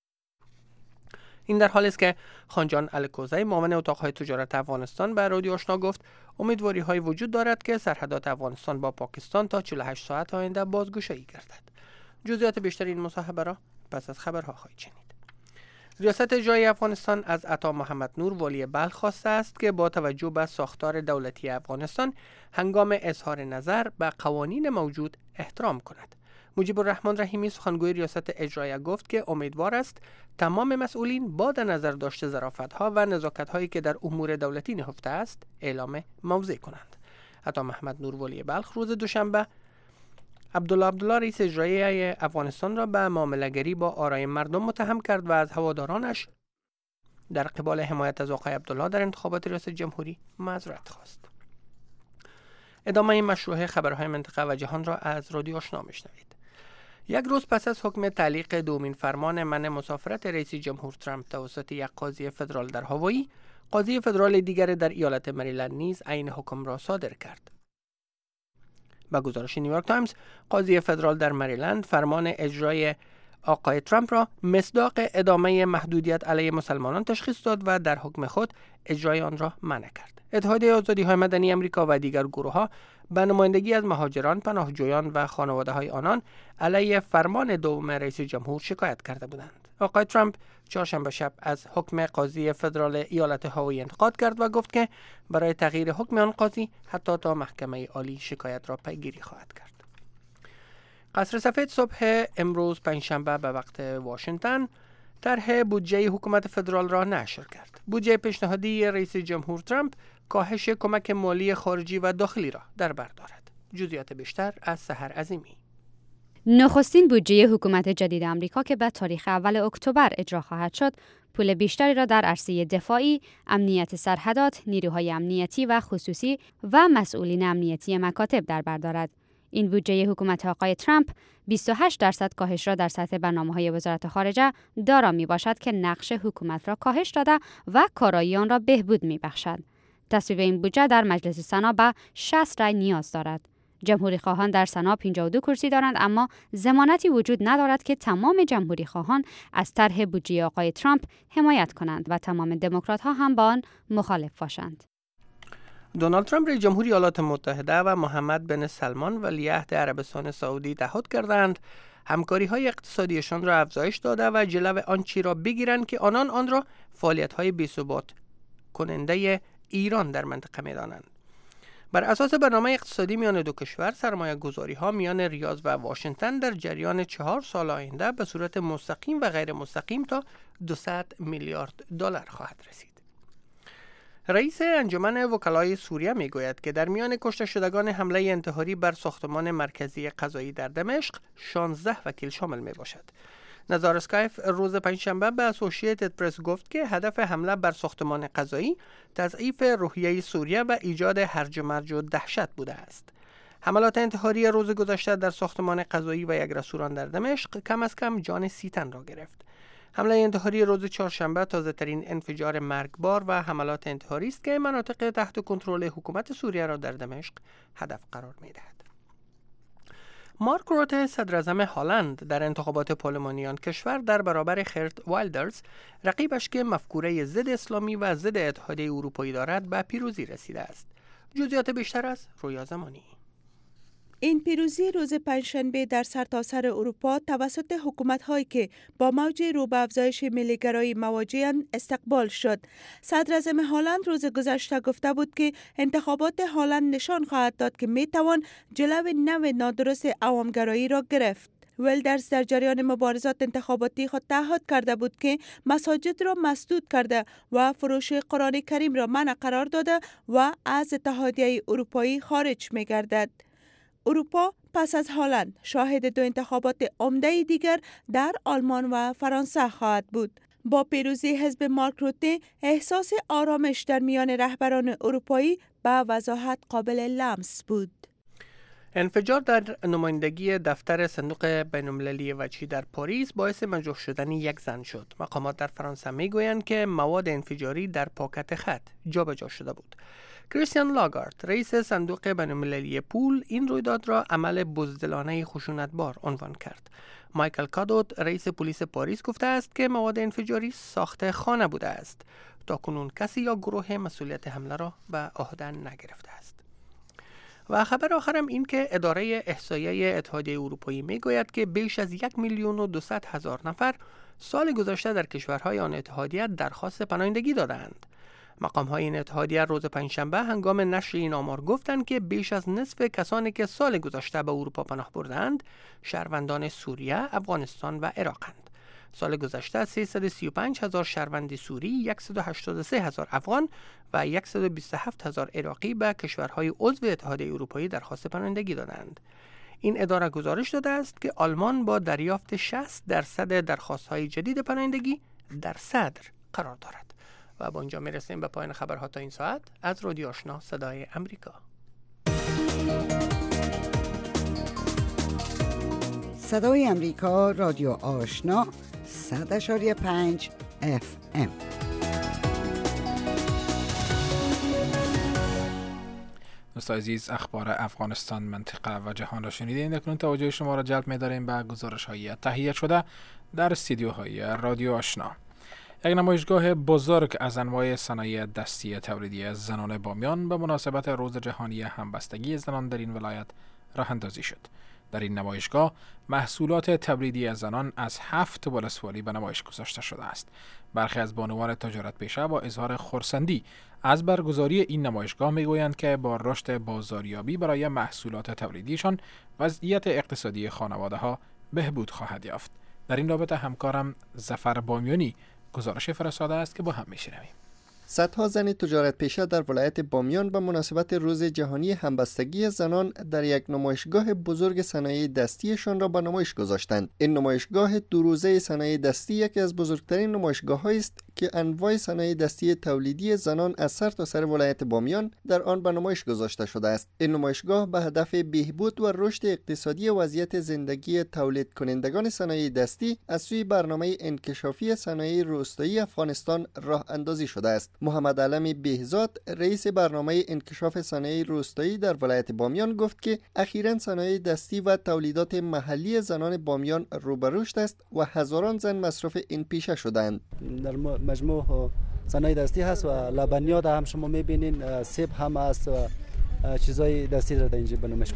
این در حالی است که خانجان الکوزی، معاون اتاق‌های تجارت افغانستان، به رادیو آشنا گفت امیدواری‌های وجود دارد که سرحدات افغانستان با پاکستان تا چهل و هشت ساعت آینده بازگشایی گردد. جزئیات بیشتر این مصاحبه را پس از خبرها خواهید شنید. ریاست اجرایی افغانستان از عطا محمد نور والی بلخ خواسته است که با توجه به ساختار دولتی افغانستان هنگام اظهار نظر به قوانین موجود احترام کند. مجیب الرحمن رحیمی، سخنگوی ریاست اجرایی، گفت که امیدوار است تمام مسئولین با در نظر داشته ظرافت‌ها و نزاکت‌هایی که در امور دولتی نهفته است اعلام موضع کنند. عطا محمد نور والی بلخ روز دوشنبه عبدالله عبدالله رئیس اجرایی افغانستان را به معامله‌گری با آرای مردم متهم کرد و از هوادارانش در قبال حمایت از آقای عبدالله در انتخابات ریاست جمهوری معذرت خواست. ادامه مشروع خبرهای منطقه و جهان را از رادیو آشنا میشنوید. یک روز پس از حکم تعلیق دومین فرمان منع مسافرت رئیس جمهور ترامپ توسط یک قاضی فدرال در هاوایی، قاضی فدرال دیگر در ایالت مریلند نیز عین حکم را صادر کرد. با گزارش نیویورک تایمز، قاضی فدرال در مریلند فرمان اجرای آقای ترامپ را مصداق ادامه محدودیت علیه مسلمانان تشخیص داد و در حکم خود اجرای آن را منع کرد. اتحادیه آزادی‌های مدنی آمریکا و دیگر گروه‌ها به نمایندگی از مهاجران، پناهجویان و خانواده‌های آنان علیه فرمان دوم رئیس جمهور شکایت کرده بودند. آقای ترامپ چهارشنبه شب از حکم قاضی فدرال ایالت هاوایی انتقاد کرد و گفت که برای تغییر حکم آن قاضی حتی تا محکمه عالی شکایت را پیگیری خواهد کرد. قصر سفید صبح امروز پنجشنبه به وقت واشنگتن طرح بودجه حکومت فدرال را نشر کرد. بودجه پیشنهادی رئیس جمهور ترامپ کاهش کمک مالی خارجی و داخلی را در بر دارد. جزئیات بیشتر از سحر عظیمی. نخستین بودجه حکومت جدید آمریکا که به تاریخ اول اکتبر اجرا خواهد شد، پول بیشتری را در عرصه دفاعی، امنیت سرحدات، نیروهای امنیتی و خصوصی و مسئولین امنیتی مکاتب در بر دارد. این بودجه حکومت آقای ترامپ بیست و هشت درصد کاهش را در سطح برنامه‌های وزارت خارجه دارا میباشد که نقش حکومت را کاهش داده و کارایی آن را بهبود میبخشد. تصویب این بودجه در مجلس سنا به شصت رای نیاز دارد. جمهوری خواهان در سنا پنجاه و دو کرسی دارند، اما ضمانتی وجود ندارد که تمام جمهوری خواهان از طرح بودجه آقای ترامپ حمایت کنند و تمام دموکرات ها هم با آن مخالف باشند. دونالد ترامپ رئیس جمهور ایالات متحده و محمد بن سلمان ولیعهد عربستان سعودی تعهد کردند همکاری‌های اقتصادیشان را افزایش داده و جلو آنچه را بگیرند که آنان آن را فعالیت‌های بی‌ثبات کننده ایران در منطقه می‌دانند. بر اساس برنامه اقتصادی میان دو کشور، سرمایه گذاری ها میان ریاض و واشنگتن در جریان چهار سال آینده به صورت مستقیم و غیر مستقیم تا دویست میلیارد دلار خواهد رسید. رئیس انجمن وکلای سوریه میگوید که در میان کشته شدگان حمله انتحاری بر ساختمان مرکزی قضایی در دمشق شانزده وکیل شامل می باشد. نزار اسکایف روز پنجشنبه به اسوسییتد پرس گفت که هدف حمله بر ساختمان قضایی تضعیف روحیه سوریه و ایجاد هرج و مرج و دهشت بوده است. حملات انتحاری روز گذشته در ساختمان قضایی و یک رستوران در دمشق کم از کم جان سی تن را گرفت. حمله انتحاری روز چهارشنبه تازه‌ترین انفجار مرگبار و حملات انتحاری است که مناطق تحت کنترل حکومت سوریه را در دمشق هدف قرار می‌دهد. مارک روته صدراعظم هلند در انتخابات پارلمانی آن کشور در برابر خرت وایلدرز رقیبش که مفکوره ضد اسلامی و ضد اتحادیه اروپایی دارد به پیروزی رسیده است. جزئیات بیشتر از رویا زمانی. این پیروزی روز پنجشنبه در سرتاسر اروپا توسط حکومت‌هایی که با موج رو به افزایش ملی‌گرایی مواجه‌اند استقبال شد. صدراعظم هلند روز گذشته گفته بود که انتخابات هلند نشان خواهد داد که می‌توان جلو نو نادرست عوامگرایی را گرفت. ویلدرز در جریان مبارزات انتخاباتی خود تعهد کرده بود که مساجد را مسدود کرده و فروش قرآن کریم را منع قرار داده و از اتحادیه اروپایی خارج می‌گردد. اروپا پس از هلند شاهد دو انتخابات عمده دیگر در آلمان و فرانسه خواهد بود. با پیروزی حزب مارک روته احساس آرامش در میان رهبران اروپایی به وضاحت قابل لمس بود. انفجار در نمایندگی دفتر صندوق بین‌المللی وجهی در پاریس باعث مجروح شدن یک زن شد. مقامات در فرانسه میگویند که مواد انفجاری در پاکت خط جابجا شده بود. کریستیان لاگارد، رئیس صندوق بین‌المللی پول، این رویداد را عمل بزدلانه خشونتبار عنوان کرد. مایکل کادوت، رئیس پلیس پاریس، گفته است که مواد انفجاری ساخت خانه بوده است. تاکنون کسی یا گروه مسئولیت حمله را به عهده نگرفته است. و خبر آخرم این که اداره احصایه اتحادیه اروپایی میگوید که بیش از یک میلیون و دویست هزار نفر سال گذشته در کشورهای آن اتحادیه درخواست پناهندگی دادند. مقام‌های این اتحادیه روز پنجشنبه هنگام نشر این آمار گفتند که بیش از نصف کسانی که سال گذشته به اروپا پناه بردند شهروندان سوریه، افغانستان و عراقند. سال گذشته سیصد و سی و پنج هزار شهروند سوری، صد و هشتاد و سه هزار افغان و صد و بیست و هفت هزار عراقی به کشورهای عضو اتحادیه اروپایی درخواست پناهندگی دادند. این اداره گزارش داده است که آلمان با دریافت شصت درصد درخواست‌های جدید پناهندگی در صدر قرار دارد. و با اینجا میرسیم به پایان خبرها تا این ساعت از رادیو آشنا صدای امریکا. صدای امریکا، رادیو آشنا، صد اشاری پنج اف ام. دوستان عزیز، اخبار افغانستان، منطقه و جهان را شنیدین. اکنون توجه شما را جلب می‌داریم به گزارش‌های تهیه شده در استودیوهای رادیو آشنا. یک نمایشگاه بزرگ از انواع صنایع دستی تولیدی زنان بامیان به مناسبت روز جهانی همبستگی زنان در این ولایت راه اندازی شد. در این نمایشگاه محصولات تولیدی زنان از هفت ولسوالی به نمایش گذاشته شده است. برخی از بانوان تجارت پیشه با اظهار خرسندی از برگزاری این نمایشگاه میگویند که با رشد بازاریابی برای محصولات تولیدیشان وضعیت اقتصادی خانواده ها بهبود خواهد یافت. در این رابطه همکارم ظفر بامیانی گزارش فرستاده است که با هم میشنویم. صدها زن تجارت پیشه در ولایت بامیان به مناسبت روز جهانی همبستگی زنان در یک نمایشگاه بزرگ صنایع دستیشان را به نمایش گذاشتند. این نمایشگاه دو روزه صنایع دستی یکی از بزرگترین نمایشگاه‌هایی است که انواع صنایع دستی تولیدی زنان از سر تا سر ولایت بامیان در آن به نمایش گذاشته شده است. این نمایشگاه به هدف بهبود و رشد اقتصادی و وضعیت زندگی تولید کنندگان صنایع دستی از سوی برنامه انکشافی صنایع روستایی افغانستان راه اندازی شده است. محمد علم بهزاد، رئیس برنامه انکشاف صنایع روستایی در ولایت بامیان، گفت که اخیراً صنایع دستی و تولیدات محلی زنان بامیان رو به رشد است و هزاران زن مصرف این پیشه شدند. در مجموع صنایع دستی هست و لبنیات هم شما میبینین، سیب هم هست و چیزای دستی را در اینجا به نمایش گذاشتیم.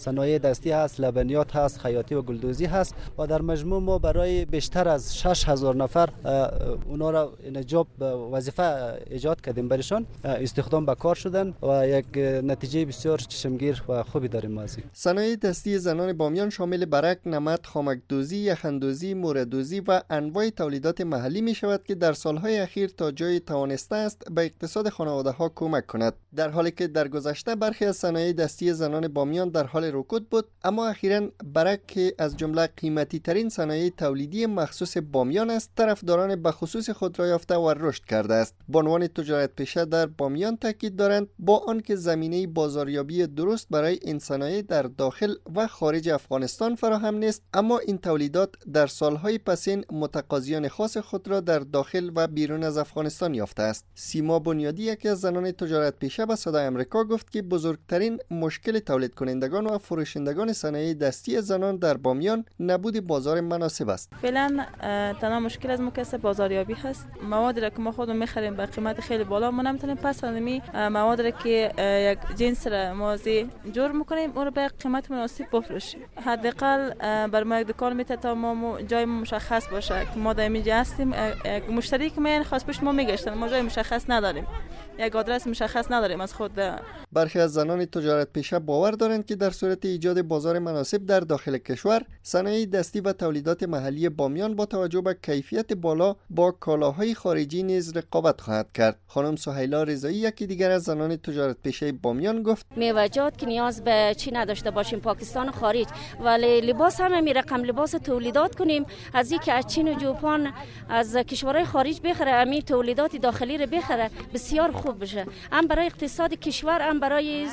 صنایع دستی هست، لبنیات هست، خیاطی و گلدوزی هست و در مجموع ما برای بیشتر از شش هزار نفر اونا را جاب وظیفه ایجاد کردیم، برشان استخدام به کار شدن و یک نتیجه بسیار چشمگیر و خوبی داریم از این. صنایع دستی زنان بامیان شامل برک، نمد، خامک‌دوزی، یخندوزی، موردوزی و انواع تولیدات محلی می شود که در سالهای اخیر تا جای توانسته است به اقتصاد خانواده ها کمک کند. در حالی که در گذشته برخی از صنایع دستی زنان بامیان در حال رکود بود، اما اخیراً برک که از جمله قیمتی ترین صنایع تولیدی مخصوص بامیان است، طرفداران به خصوص خود را یافته و رشد کرده است. بانوان تجارت پیشه در بامیان تاکید دارند با آنکه زمینه بازاریابی درست برای این صنایع در داخل و خارج افغانستان فراهم نیست، اما این تولیدات در سالهای پسین متقاضیان خاص خود را در داخل و بیرون از افغانستان یافته است. سیما بنیادی یکی از زنان تجارت پیشه به صدای آمریکا گفت که بزرگترین مشکل تولید کنندگان و فروشندگان صنایع دستی زنان در بامیان نبود بازار مناسب است. فعلا تنها مشکل از مکسب بازاریابی هست. مواد را که ما خودمون می‌خریم به قیمت خیلی بالا، ما نمی‌تونیم پس از می مواد را که یک جنس را موازی جور می‌کنیم اون را به قیمت مناسب بفروشیم. حداقل بر ما یک دکان میته تا ما جای مشخص باشه که ما در اینجا هستیم. یک مشتری که میان خاص پیش ما میگشتن، ما جای مشخص نداریم، یک آدرس مشخص نداریم از خود. برخی از زنان تجارت پیشه باور دارند که در صورت ایجاد بازار مناسب در داخل کشور، صنایع دستی و تولیدات محلی بامیان با توجه به کیفیت بالا با کالاهای خارجی نیز رقابت خواهد کرد. خانم سهیلا رضایی یکی دیگر از زنان تجارت پیشه بامیان گفت: میوه‌جات که نیاز به چی نداشته باشیم پاکستان و خارج، ولی لباس هم می رقم لباس تولیدات کنیم، از اینکه از چین و ژاپن از کشورهای خارج بخره، امی تولیدات داخلی رو بخره، بسیار خوب بشه، هم برای اقتصاد کشور، هم برای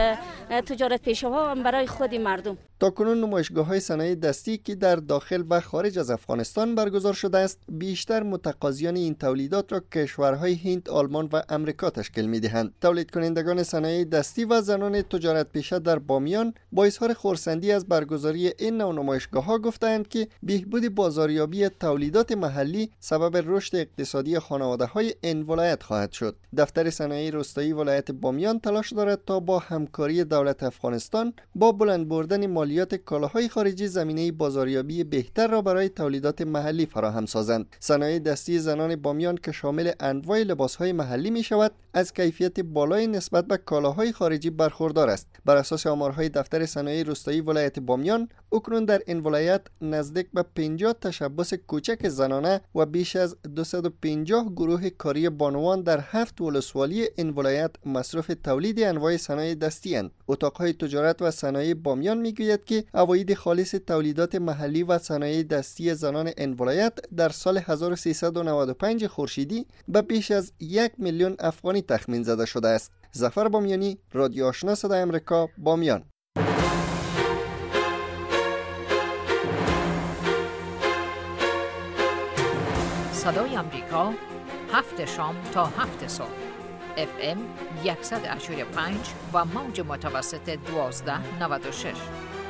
تجارت پیشه ها، هم برای خود مردم. تاکنون نمایشگاه‌های صنایع دستی که در داخل و خارج از افغانستان برگزار شده است، بیشتر متقاضیان این تولیدات را کشورهای هند، آلمان و امریکا تشکیل می‌دهند. تولید کنندگان صنایع دستی و زنان تجارت پیشه در بامیان با اظهار خرسندی از برگزاری این نوع نمایشگاه‌ها گفتند که بهبود بازاریابی تولیدات محلی سبب رشد اقتصادی خانواده‌های این ولایت خواهد شد. دفتر صنایع روستایی ولایت بامیان تلاش دارد تا با همکاری دولت افغانستان با بلند بردن مالیات کالاهای خارجی زمینه بازاریابی بهتر را برای تولیدات محلی فراهم سازند. صنایع دستی زنان بامیان که شامل انواع لباسهای محلی می شود، از کیفیت بالای نسبت به کالاهای خارجی برخوردار است. بر اساس آمارهای دفتر صنایع روستایی ولایت بامیان، اکنون در این ولایت نزدیک به پنجاه تشبث کوچک زنانه و بیش از دویست و پنجاه گروه کاری بانوان در هفت ولسوالی این ولایت مصروف تولید انواع صنایع دستی اند. اتاقهای تجارت و صنایع بامیان میگوید که عواید خالص تولیدات محلی و صنایع دستی زنان این ولایت در سال هزار و سیصد و نود و پنج خورشیدی به بیش از یک میلیون افغانی تخمین زده شده است. ظفر بامیانی، رادیو آشنا صدای آمریکا، بامیان. صدای آمریکا، هفت شام تا هفت صبح، اف ام صد و پنج و موج متوسط دوازده نود و شش.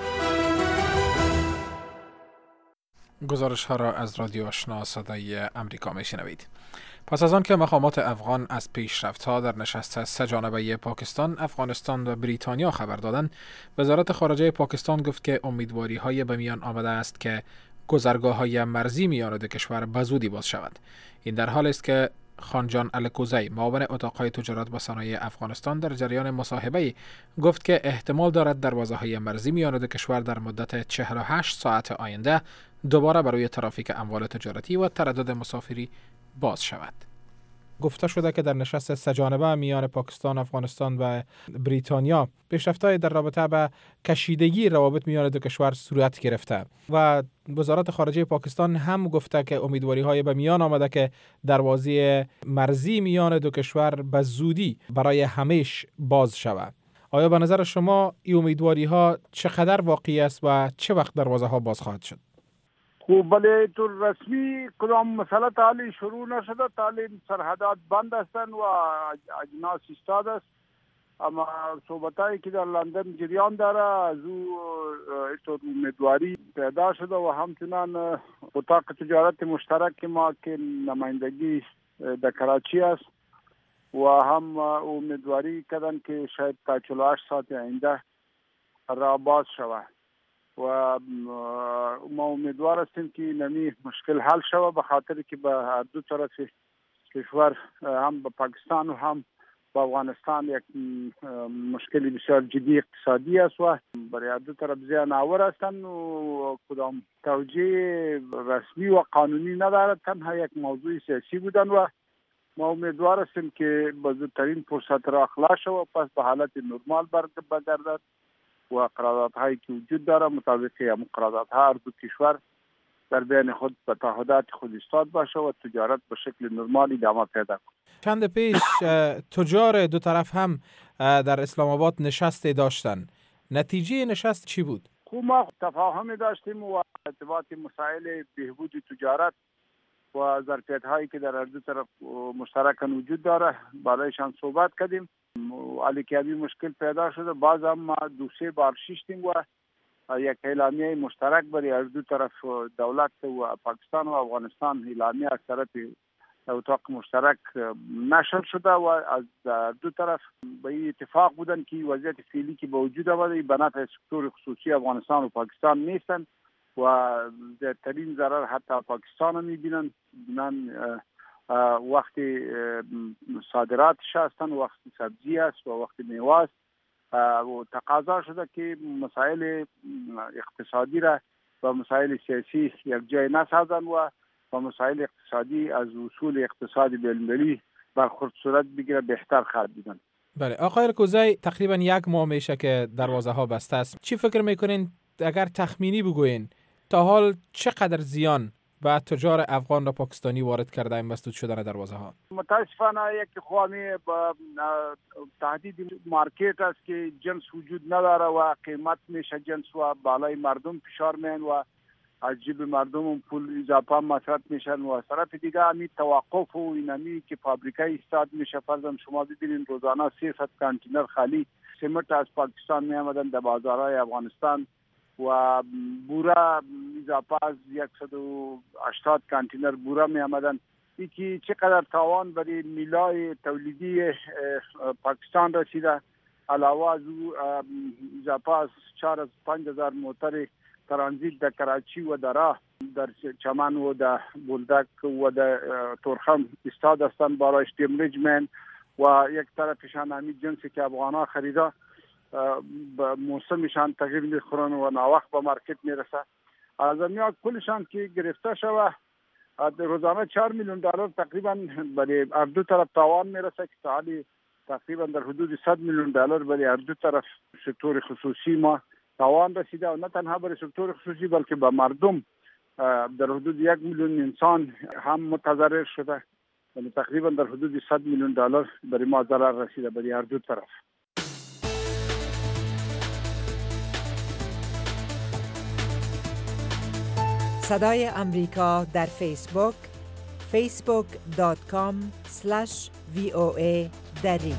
گزارش ها را از رادیو آشنا صدای امریکا می شنوید. پس از آن که مقامات افغان از پیشرفت ها در نشست سه جانبه پاکستان، افغانستان و بریتانیا خبر دادند، وزارت خارجه پاکستان گفت که امیدواری های به میان آمده است که گذرگاه های مرزی میان دو کشور به زودی باز شود. این در حالی است که خانجان الکوزی، معاون اتاقهای تجارت با صنایع افغانستان، در جریان مصاحبه گفت که احتمال دارد دروازه‌های مرزی میان دو کشور در مدت چهل و هشت ساعت آینده دوباره برای ترافیک اموال تجارتی و تردد مسافری باز شود. گفته شده که در نشست سه جانبه میان پاکستان، افغانستان و بریتانیا پیشرفت‌های در رابطه با کشیدگی روابط میان دو کشور صورت گرفته و وزارت خارجه پاکستان هم گفته که امیدواری‌های به میان آمده که دروازه مرزی میان دو کشور به زودی برای همیشه باز شود. آیا به نظر شما این امیدواری‌ها چقدر واقعی است و چه وقت دروازه‌ها باز خواهد شد؟ خب بله، تو رسمی کدام مسئله تعلیل شروع نشده، تعلیل سرحدات بند هستند و اجناس ایستاد است، اما صحبتایی که در لندن جریان داره از او امیدواری پیدا شده و همچنان اتاق تجارت مشترک ما که نمایندگی در کراچی است و هم امیدواری کردن که شاید تا چهل و هشت ساعت آینده را باز شود و ما امیدوار هستیم که نمی مشکل حل شود، به خاطر که به هر دو طرف کشور هم به پاکستان و هم با افغانستان یک مشکلی بسیار جدی اقتصادی است و برای دو طرف زیان آور هستند و کدام توجیه رسمی و قانونی ندارد، تنها یک موضوع سیاسی بودن و ما امیدوار هستیم که به زودترین فرصت را خلاص شود، پس به حالت نرمال برگردد و قراردادهایی که وجود داره مطابق هم قراردادها هر دو کشور در بین خود به تعهدات خود ایستاد باشه و تجارت به شکل نرمال ادامه پیدا کنه. چند پیش تجار دو طرف هم در اسلام آباد نشستی داشتن. نتیجه نشست چی بود؟ ما تفاهمی داشتیم و ارتباط مسائل بهبود تجارت و ظرفیت هایی که در هر دو طرف مشترک وجود داره برایشان صحبت کردیم. علی که مشکل پیدا شده، باز هم دو سه بار شیشتیم و یک اعلامیه مشترک برای هر دو طرف دولت و پاکستان و افغانستان اعلامیه از طرف اتاق مشترک نشر شده و از دو طرف به اتفاق بودن که وضعیت فعلی که به وجود آمده به نفع سکتور خصوصی افغانستان و پاکستان نیستن و زیادترین ضرر حتی پاکستان رو میبینن. بینن وقتی صادراتش هستن، وقتی سبزی است و وقتی میوه است و تقاضا شده که مسائل اقتصادی را و مسائل سیاسی یک جای نسازن و و مسائل اقتصادی از اصول اقتصادی بین‌المللی برخورد صورت بگیره بهتر خواهد بودن. بله آقای الکوزی، تقریبا یک ماه میشه که دروازه ها بسته است. چی فکر میکنین اگر تخمینی بگوین تا حال چقدر زیان به تجار افغان و پاکستانی وارد کرده این مسدود شدن دروازه ها؟ متاسفانه یک خوامی با تهدید مارکت است که جنس وجود نداره و قیمت میشه جنس و بالای مردم فشار میان و از جیب مردم پول اضافه مصرف میشن و از طرف دیگه همی توقف و اینمی که فابریکه ایستاد میشه. فرضاً شما ببینید روزانه سیصد کانتینر خالی سمنت از پاکستان می آمدن در بازارهای افغانستان و بوره اضافه از صد و هشتاد کانتینر بوره می آمدن. یکی چقدر تاوان برای میلای تولیدی پاکستان رسیده، علاوه از او اضافه از چهار از پنج هزار موتر ترانزیت در کراچی و در راه در چمن و در بولدک و در تورخم استاد هستند برای استمرجمنت و یک طرفشان همین جنسی که افغانا خریده موسمشان تغییر میخورن و ناوقت به مارکت میرسه. از امیا کلشان که گرفته شوه روزانه چهار میلیون دلار تقریبا برای هر دو طرف تاوان میرسه که تعالی تقریبا در حدود صد میلیون دلار برای هر دو طرف سکتور خصوصی ما تاوان رسیده و نه تنها برای سکتور خصوصی بلکه به مردم در حدود یک میلیون انسان هم متضرر شده. یعنی تقریبا در حدود صد میلیون دلار برای ما ضرر رسیده برای هر دو طرف. صدای امریکا در فیسبوک فیسبوک دات کام اسلش وی او ای دری.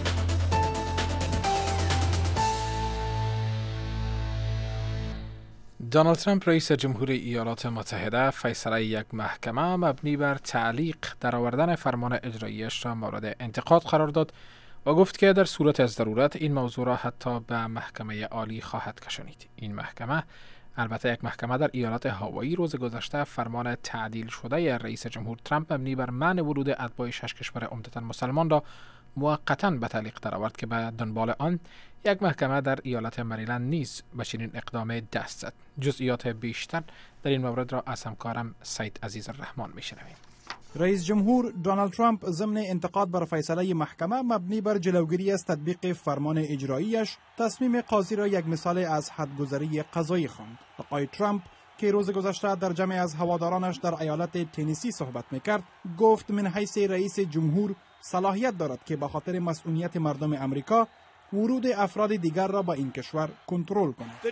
دونالد ترامپ رئیس جمهوری ایالات متحده فیصله یک محکمه مبنی بر تعلیق درآوردن فرمان اجراییش را مورد انتقاد قرار داد و گفت که در صورت از ضرورت این موضوع را حتی به محکمه عالی خواهد کشانید. این محکمه، البته یک محکمه در ایالات هاوایی، روز گذشته فرمان تعدیل شده رئیس جمهور ترامپ مبنی بر منع ورود اتباع شش کشور عمدتاً مسلمان را موقتاً به تعلیق درآورد که به دنبال آن یک محکمه در ایالت مریلند نیز به چنین اقدام دست زد. جزئیات بیشتر در این مورد را از همکارم سید عزیز الرحمن میشنویم. رئیس جمهور دونالد ترامپ ضمن انتقاد بر فیصله محکمه مبنی بر جلوگیری از تطبیق فرمان اجراییش تصمیم قاضی را یک مثال از حدگذری قضایی خواند. آقای ترامپ که روز گذشته در جمع از هوادارانش در ایالت تنسی صحبت میکرد، گفت من حیث رئیس جمهور صلاحیت دارد که به خاطر مسئولیت مردم امریکا ورود افراد دیگر را به این کشور کنترل کند.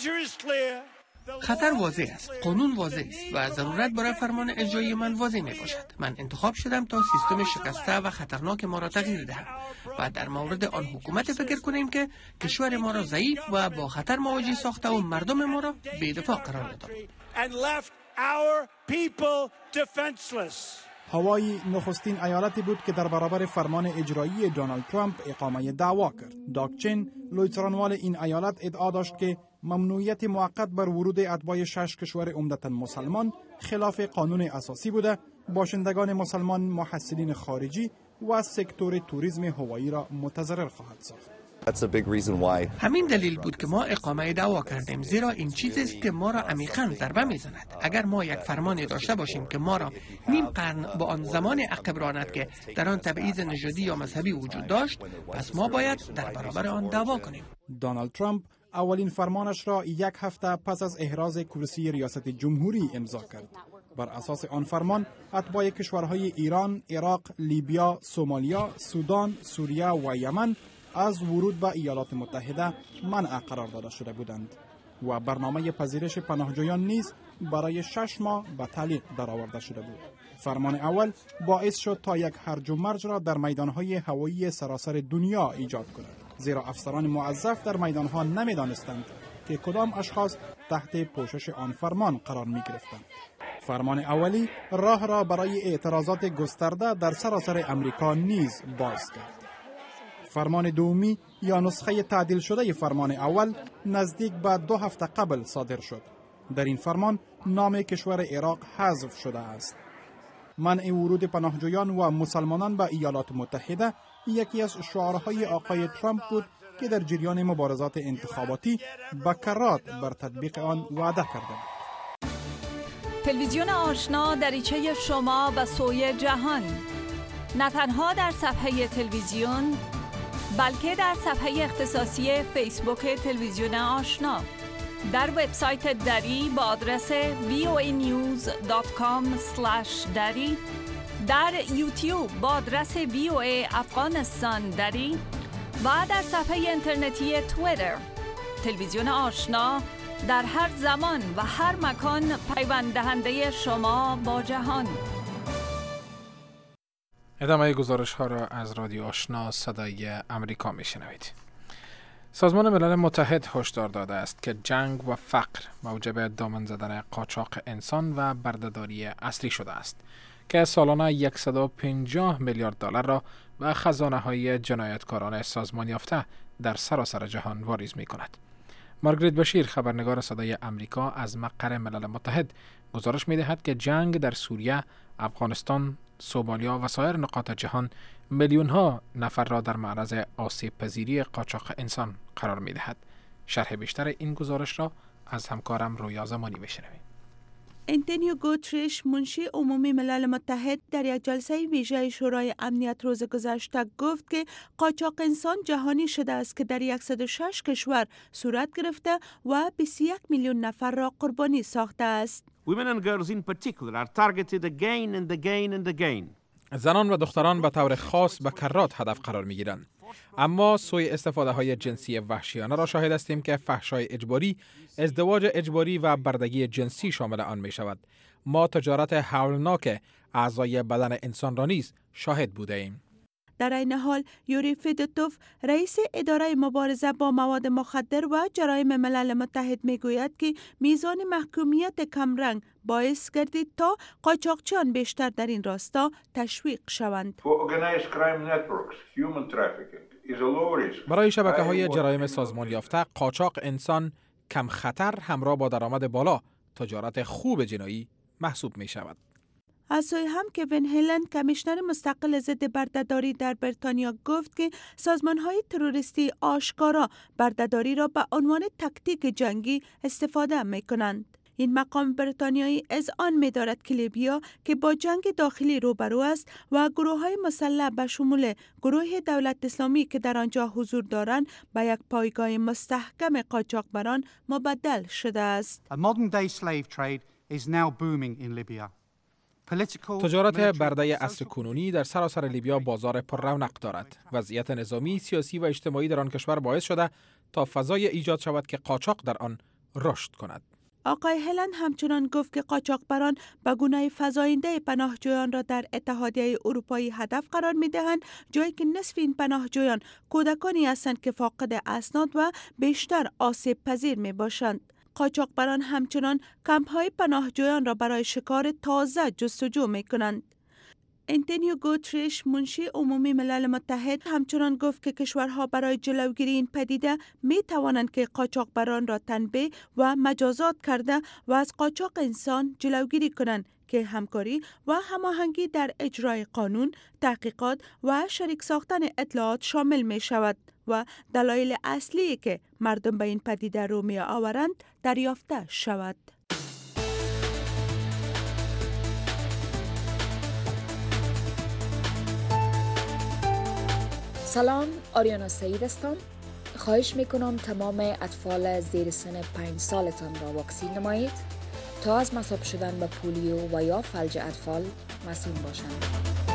خطر واضح است، قانون واضح است و ضرورت برای فرمان اجرایی من واضح می باشد. من انتخاب شدم تا سیستم شکسته و خطرناک ما را تغییر دهم و در مورد آن حکومت فکر کنیم که کشور ما را ضعیف و با خطر مواجه ساخته و مردم ما را بی‌دفاع قرار داد. هاوایی نخستین ایالتی بود که در برابر فرمان اجرایی دونالد ترامپ اقامه دعوا کرد. داگ چین، لویترانوال این ایالت، ادعا داشت که ممنوعیت موقت بر ورود اتباع شش کشور عمدتاً مسلمان خلاف قانون اساسی بوده، باشندگان مسلمان، محصلین خارجی و سکتور توریسم هوایی را متضرر خواهد ساخت. همین دلیل بود که ما اقامه دعوا کردیم، زیرا این چیزی است که ما را عمیقاً ضربه می‌زند. اگر ما یک فرمانی داشته باشیم که ما را نیم قرن با آن زمان عقب راند که در آن تبعیض نژادی یا مذهبی وجود داشت، پس ما باید در برابر آن دعوا کنیم. دونالد ترامپ اولین فرمانش را یک هفته پس از احراز کرسی ریاست جمهوری امضا کرد. بر اساس آن فرمان، اتباع کشورهای ایران، عراق، لیبیا، سومالیا، سودان، سوریه و یمن از ورود به ایالات متحده منع قرار داده شده بودند و برنامه پذیرش پناهجویان نیز برای شش ماه به تعلیق درآورده شده بود. فرمان اول باعث شد تا یک هرج و مرج را در میدانهای هوایی سراسر دنیا ایجاد کند، زیرا افسران موظف در میدانها نمی‌دانستند که کدام اشخاص تحت پوشش آن فرمان قرار می‌گرفتند. فرمان اولی راه را برای اعتراضات گسترده در سراسر امریکا نیز باز کرد. فرمان دومی یا نسخه تعدیل شده فرمان اول نزدیک به دو هفته قبل صادر شد. در این فرمان نام کشور عراق حذف شده است. منع ورود پناهجویان و مسلمانان به ایالات متحده یکی از شعارهای آقای ترامپ بود که در جریان مبارزات انتخاباتی به کرات بر تطبیق آن وعده کرده بود. تلویزیون آشنا دریچه شما به سوی جهان، نه تنها در صفحه تلویزیون بلکه در صفحه اختصاصی فیسبوک تلویزیون آشنا، در وبسایت دری با آدرس وی او ای نیوز دات کام اسلش دری، در یوتیوب با آدرس وی او ای افغانستان دری و در صفحه اینترنتی توییتر. تلویزیون آشنا در هر زمان و هر مکان پیوند دهنده شما با جهان. ادامه گزارش ها را از رادیو آشنا صدای امریکا می شنوید. سازمان ملل متحد هشدار داده است که جنگ و فقر موجب دامن زدن قاچاق انسان و بردهداری اصلی شده است که سالانه صد و پنجاه میلیارد دلار را به خزانه های جنایتکاران سازمان یافته در سراسر جهان واریز می کند. مارگریت بشیر، خبرنگار صدای امریکا از مقر ملل متحد، گزارش می دهد که جنگ در سوریه، افغانستان، سومالیا و سایر نقاط جهان میلیون ها نفر را در معرض آسیب پذیری قاچاق انسان قرار می دهد. شرح بیشتر این گزارش را از همکارم رویا زمانی بشنویم. انتونیو گوتریش، منشی عمومی ملل متحد، در یک جلسه ویژه شورای امنیت روز گذشته گفت که قاچاق انسان جهانی شده است که در صد و شش کشور صورت گرفته و بیست و یک میلیون نفر را قربانی ساخته است. Women and girls in particular are targeted again and again and again. زنان و دختران به طور خاص به کرات هدف قرار می گیرند. اما سوی استفاده های جنسی وحشیانه را شاهد هستیم که فحشای اجباری، ازدواج اجباری و بردگی جنسی شامل آن می شود. ما تجارت هولناک اعضای بدن انسان را نیز شاهد بوده ایم. در این حال یوری فدوتوف، رئیس اداره مبارزه با مواد مخدر و جرایم ملل متحد، میگوید که میزان محکومیت کمرنگ باعث گردید تا قاچاقچیان بیشتر در این راستا تشویق شوند. برای شبکه‌های جرایم سازمان یافته، قاچاق انسان کم خطر همراه با درآمد بالا تجارت خوب جنایی محسوب می شود. از سوی هم کوین هیلن، کمیشنر مستقل ضد بردهداری در بریتانیا، گفت که سازمان‌های تروریستی آشکارا بردهداری را به عنوان تاکتیک جنگی استفاده می‌کنند. این مقام بریتانیایی از آن می‌دارد که لیبیا که با جنگ داخلی روبرو است و گروه‌های مسلح به شمول گروه دولت اسلامی که در آنجا حضور دارند به یک پایگاه مستحکم قاچاقبران مبدل شده است. A modern day slave trade is now booming in Libya. تجارت برده عصر کنونی در سراسر لیبیا بازار پر رونق دارد. وضعیت نظامی، سیاسی و اجتماعی در آن کشور باعث شده تا فضای ایجاد شود که قاچاق در آن رشد کند. آقای هلن همچنان گفت که قاچاقبران به گونه فزاینده پناهجویان را در اتحادیه اروپایی هدف قرار می‌دهند، جایی که نصف این پناهجویان کودکانی هستند که فاقد اسناد و بیشتر آسیب پذیر می‌باشند. قاچاقبران همچنان کمپ‌های پناهجویان را برای شکار تازه جستجو می‌کنند. انتونیو گوتریش منشی عمومی ملل متحد همچنان گفت که کشورها برای جلوگیری این پدیده می توانند که قاچاقبران را تنبیه و مجازات کرده و از قاچاق انسان جلوگیری کنند که همکاری و هماهنگی در اجرای قانون، تحقیقات و شریک ساختن اطلاعات شامل می شود و دلایل اصلی که مردم به این پدیده رو می آورند دریافته شود. سلام، آریانا سعید هستم. خواهش میکنم تمام اطفال زیر سن پنج سالتان را واکسین نمایید تا از مصاب شدن به پولیو و یا فلج اطفال مسئول باشند.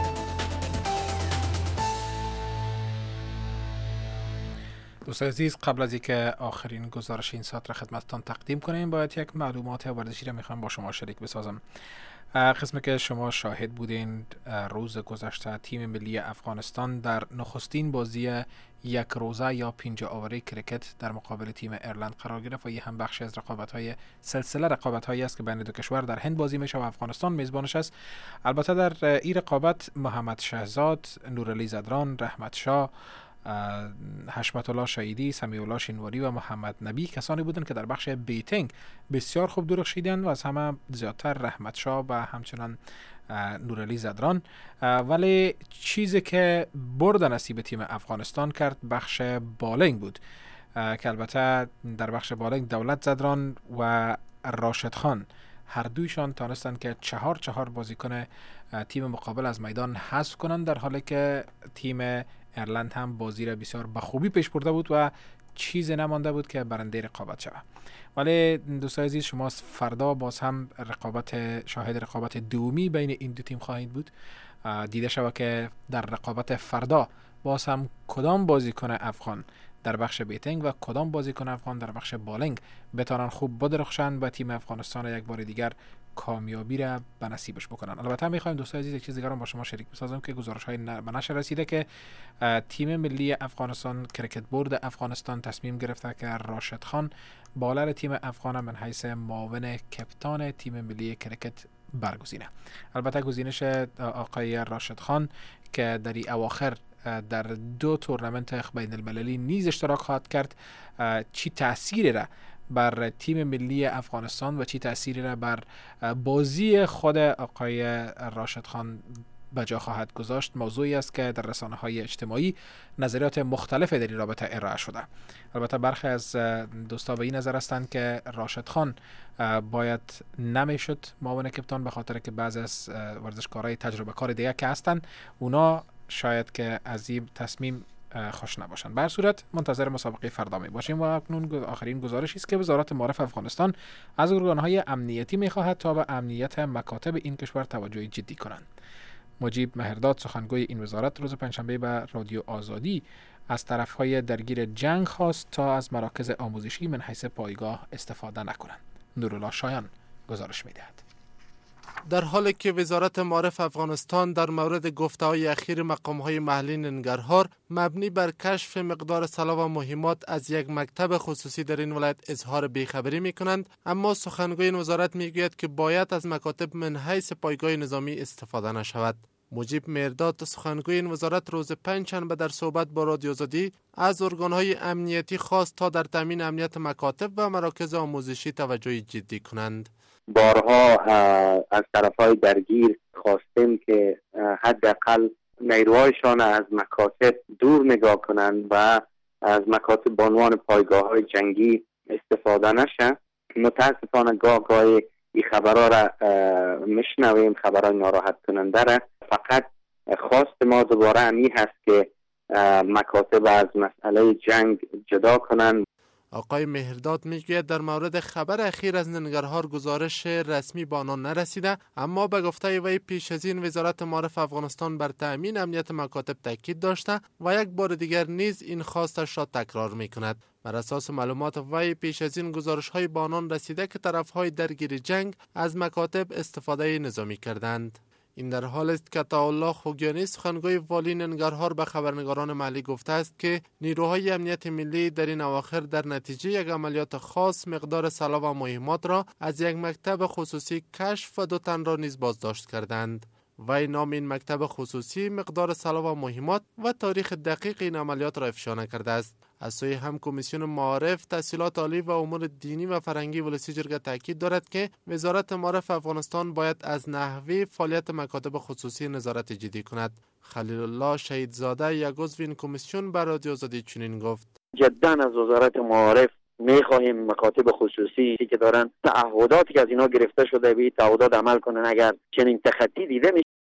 دوستان عزیز، قبل از اینکه آخرین گزارش این ساعت را خدمتتان تقدیم کنیم، باید یک معلومات ورزشی را میخوام با شما شریک بسازم. قسمی که شما شاهد بودین روز گذشته تیم ملی افغانستان در نخستین بازی یک روزه یا پنجه آوری کرکت در مقابل تیم ایرلند قرار گرفت و این هم بخشی از رقابت‌های سلسله رقابت‌هایی است که بین دو کشور در هند بازی میشه و افغانستان میزبانش است. البته در این رقابت محمد شهزاد، نورعلی زدران، رحمت شاه، حشمت الله شهیدی، سمیع الله شینواری و محمد نبی کسانی بودند که در بخش بیتینگ بسیار خوب درخشیدند و از همه زیادتر رحمت شاه و همچنان نورعلی زدران. ولی چیزی که برد نصیب تیم افغانستان کرد بخش بالینگ بود که البته در بخش بالینگ دولت زدران و راشد خان هر دویشان تانستند که چهار چهار بازیکن تیم مقابل از میدان حذف کنند، در حالی که تیم ایرلند هم بازی را بسیار بخوبی پیش برده بود و چیز نمانده بود که برنده رقابت شود. ولی دوستان عزیز، شما فردا باز هم رقابت شاهد رقابت دومی بین این دو تیم خواهید بود. دیده شود که در رقابت فردا باز هم کدام بازیکن افغان در بخش بیتینگ و کدام بازیکن افغان در بخش بالینگ بتوانند خوب بدرخشند و تیم افغانستان یک بار دیگر کامیابی را به نصیبش بکنن. البته میخوایم دوستان عزیز یک چیز دیگر هم با شما شریک بسازم که گزارش های به نشر رسیده که تیم ملی افغانستان کرکت بورد افغانستان تصمیم گرفته که راشد خان بالر تیم افغان من حیث معاون کپتان تیم ملی کرکت برگزینه. البته گزینش آقای راشد خان که در این اواخر در دو تورنمنت بین المللی نیز اشتراک خواهد کرد، چی تأثیری را بر تیم ملی افغانستان و چی تأثیری را بر بازی خود آقای راشد خان به جا خواهد گذاشت موضوعی است که در رسانه‌های اجتماعی نظریات مختلف در این رابطه ارائه شده. البته برخی از دوستا به این نظر هستند که راشد خان باید نمیشد معاون کپتان به خاطر که بعضی از ورزشکارای تجربه کار دیگه که هستند اونا شاید که از این تصمیم خوش نباشند. به هر صورت منتظر مسابقه فردا می باشیم و اکنون آخرین گزارشی است که وزارت معارف افغانستان از ارگان‌های امنیتی می‌خواهد تا به امنیت مکاتب این کشور توجه جدی کنند. مجیب مهرداد سخنگوی این وزارت روز پنجشنبه به رادیو آزادی از طرف‌های درگیر جنگ خواست تا از مراکز آموزشی من حیث پایگاه استفاده نکنند. نورالله شایان گزارش می‌دهد. در حالی که وزارت معارف افغانستان در مورد گفته‌های اخیر مقام‌های محلی ننگرهار مبنی بر کشف مقدار سلاح و مهمات از یک مکتب خصوصی در این ولایت اظهار بیخبری می‌کنند، اما سخنگوی این وزارت می‌گوید که باید از مکاتب من حیث پایگاه نظامی استفاده نشود. مجیب مهرداد سخنگوی این وزارت روز پنجشنبه در صحبت با رادیو آزادی از ارگان‌های امنیتی خواست تا در تامین امنیت مکاتب و مراکز آموزشی توجه جدی کنند. بارها از طرفهای درگیر خواستیم که حداقل نیروهایشان از مکاتب دور نگاه کنند و از مکاتب به عنوان پایگاه‌های جنگی استفاده نشه. متاسفانه گاه گاهی این خبرها را میشنویم، خبرهای ناراحت کننده را. فقط خواست ما دوباره همی هست که مکاتب از مسئله جنگ جدا کنند. آقای مهرداد میگوید در مورد خبر اخیر از ننگرهار گزارش رسمی به آنان نرسیده، اما به گفته وی پیش از این وزارت معارف افغانستان بر تأمین امنیت مکاتب تاکید داشته و یک بار دیگر نیز این خواستش را تکرار میکند. بر اساس معلومات وی پیش از این گزارش های به آنان رسیده که طرفهای درگیر جنگ از مکاتب استفاده نظامی کردند. این در حال است که عطاالله خوگیانی سخنگوی والی ننگرهار به خبرنگاران محلی گفته است که نیروهای امنیت ملی در این اواخر در نتیجه یک عملیات خاص مقدار سلاح و مهمات را از یک مکتب خصوصی کشف و دو تن را نیز بازداشت کردند. وی نام این مکتب خصوصی، مقدار سلاح و مهمات و تاریخ دقیق این عملیات را افشا نکرده است. از سوی هم کمیسیون معارف، تحصیلات عالی و امور دینی و فرهنگی ولسی جرگه تاکید دارد که وزارت معارف افغانستان باید از نحوه فعالیت مکاتب خصوصی نظارت جدی کند. خلیل الله شهیدزاده یک عضو این کمیسیون بر رادیو آزادی چنین گفت: جدا از وزارت معارف میخواهیم مکاتب خصوصی که دارن تعهداتی که از اینا گرفته شده به تعهدات عمل کنن. اگر چنین تخطی دیده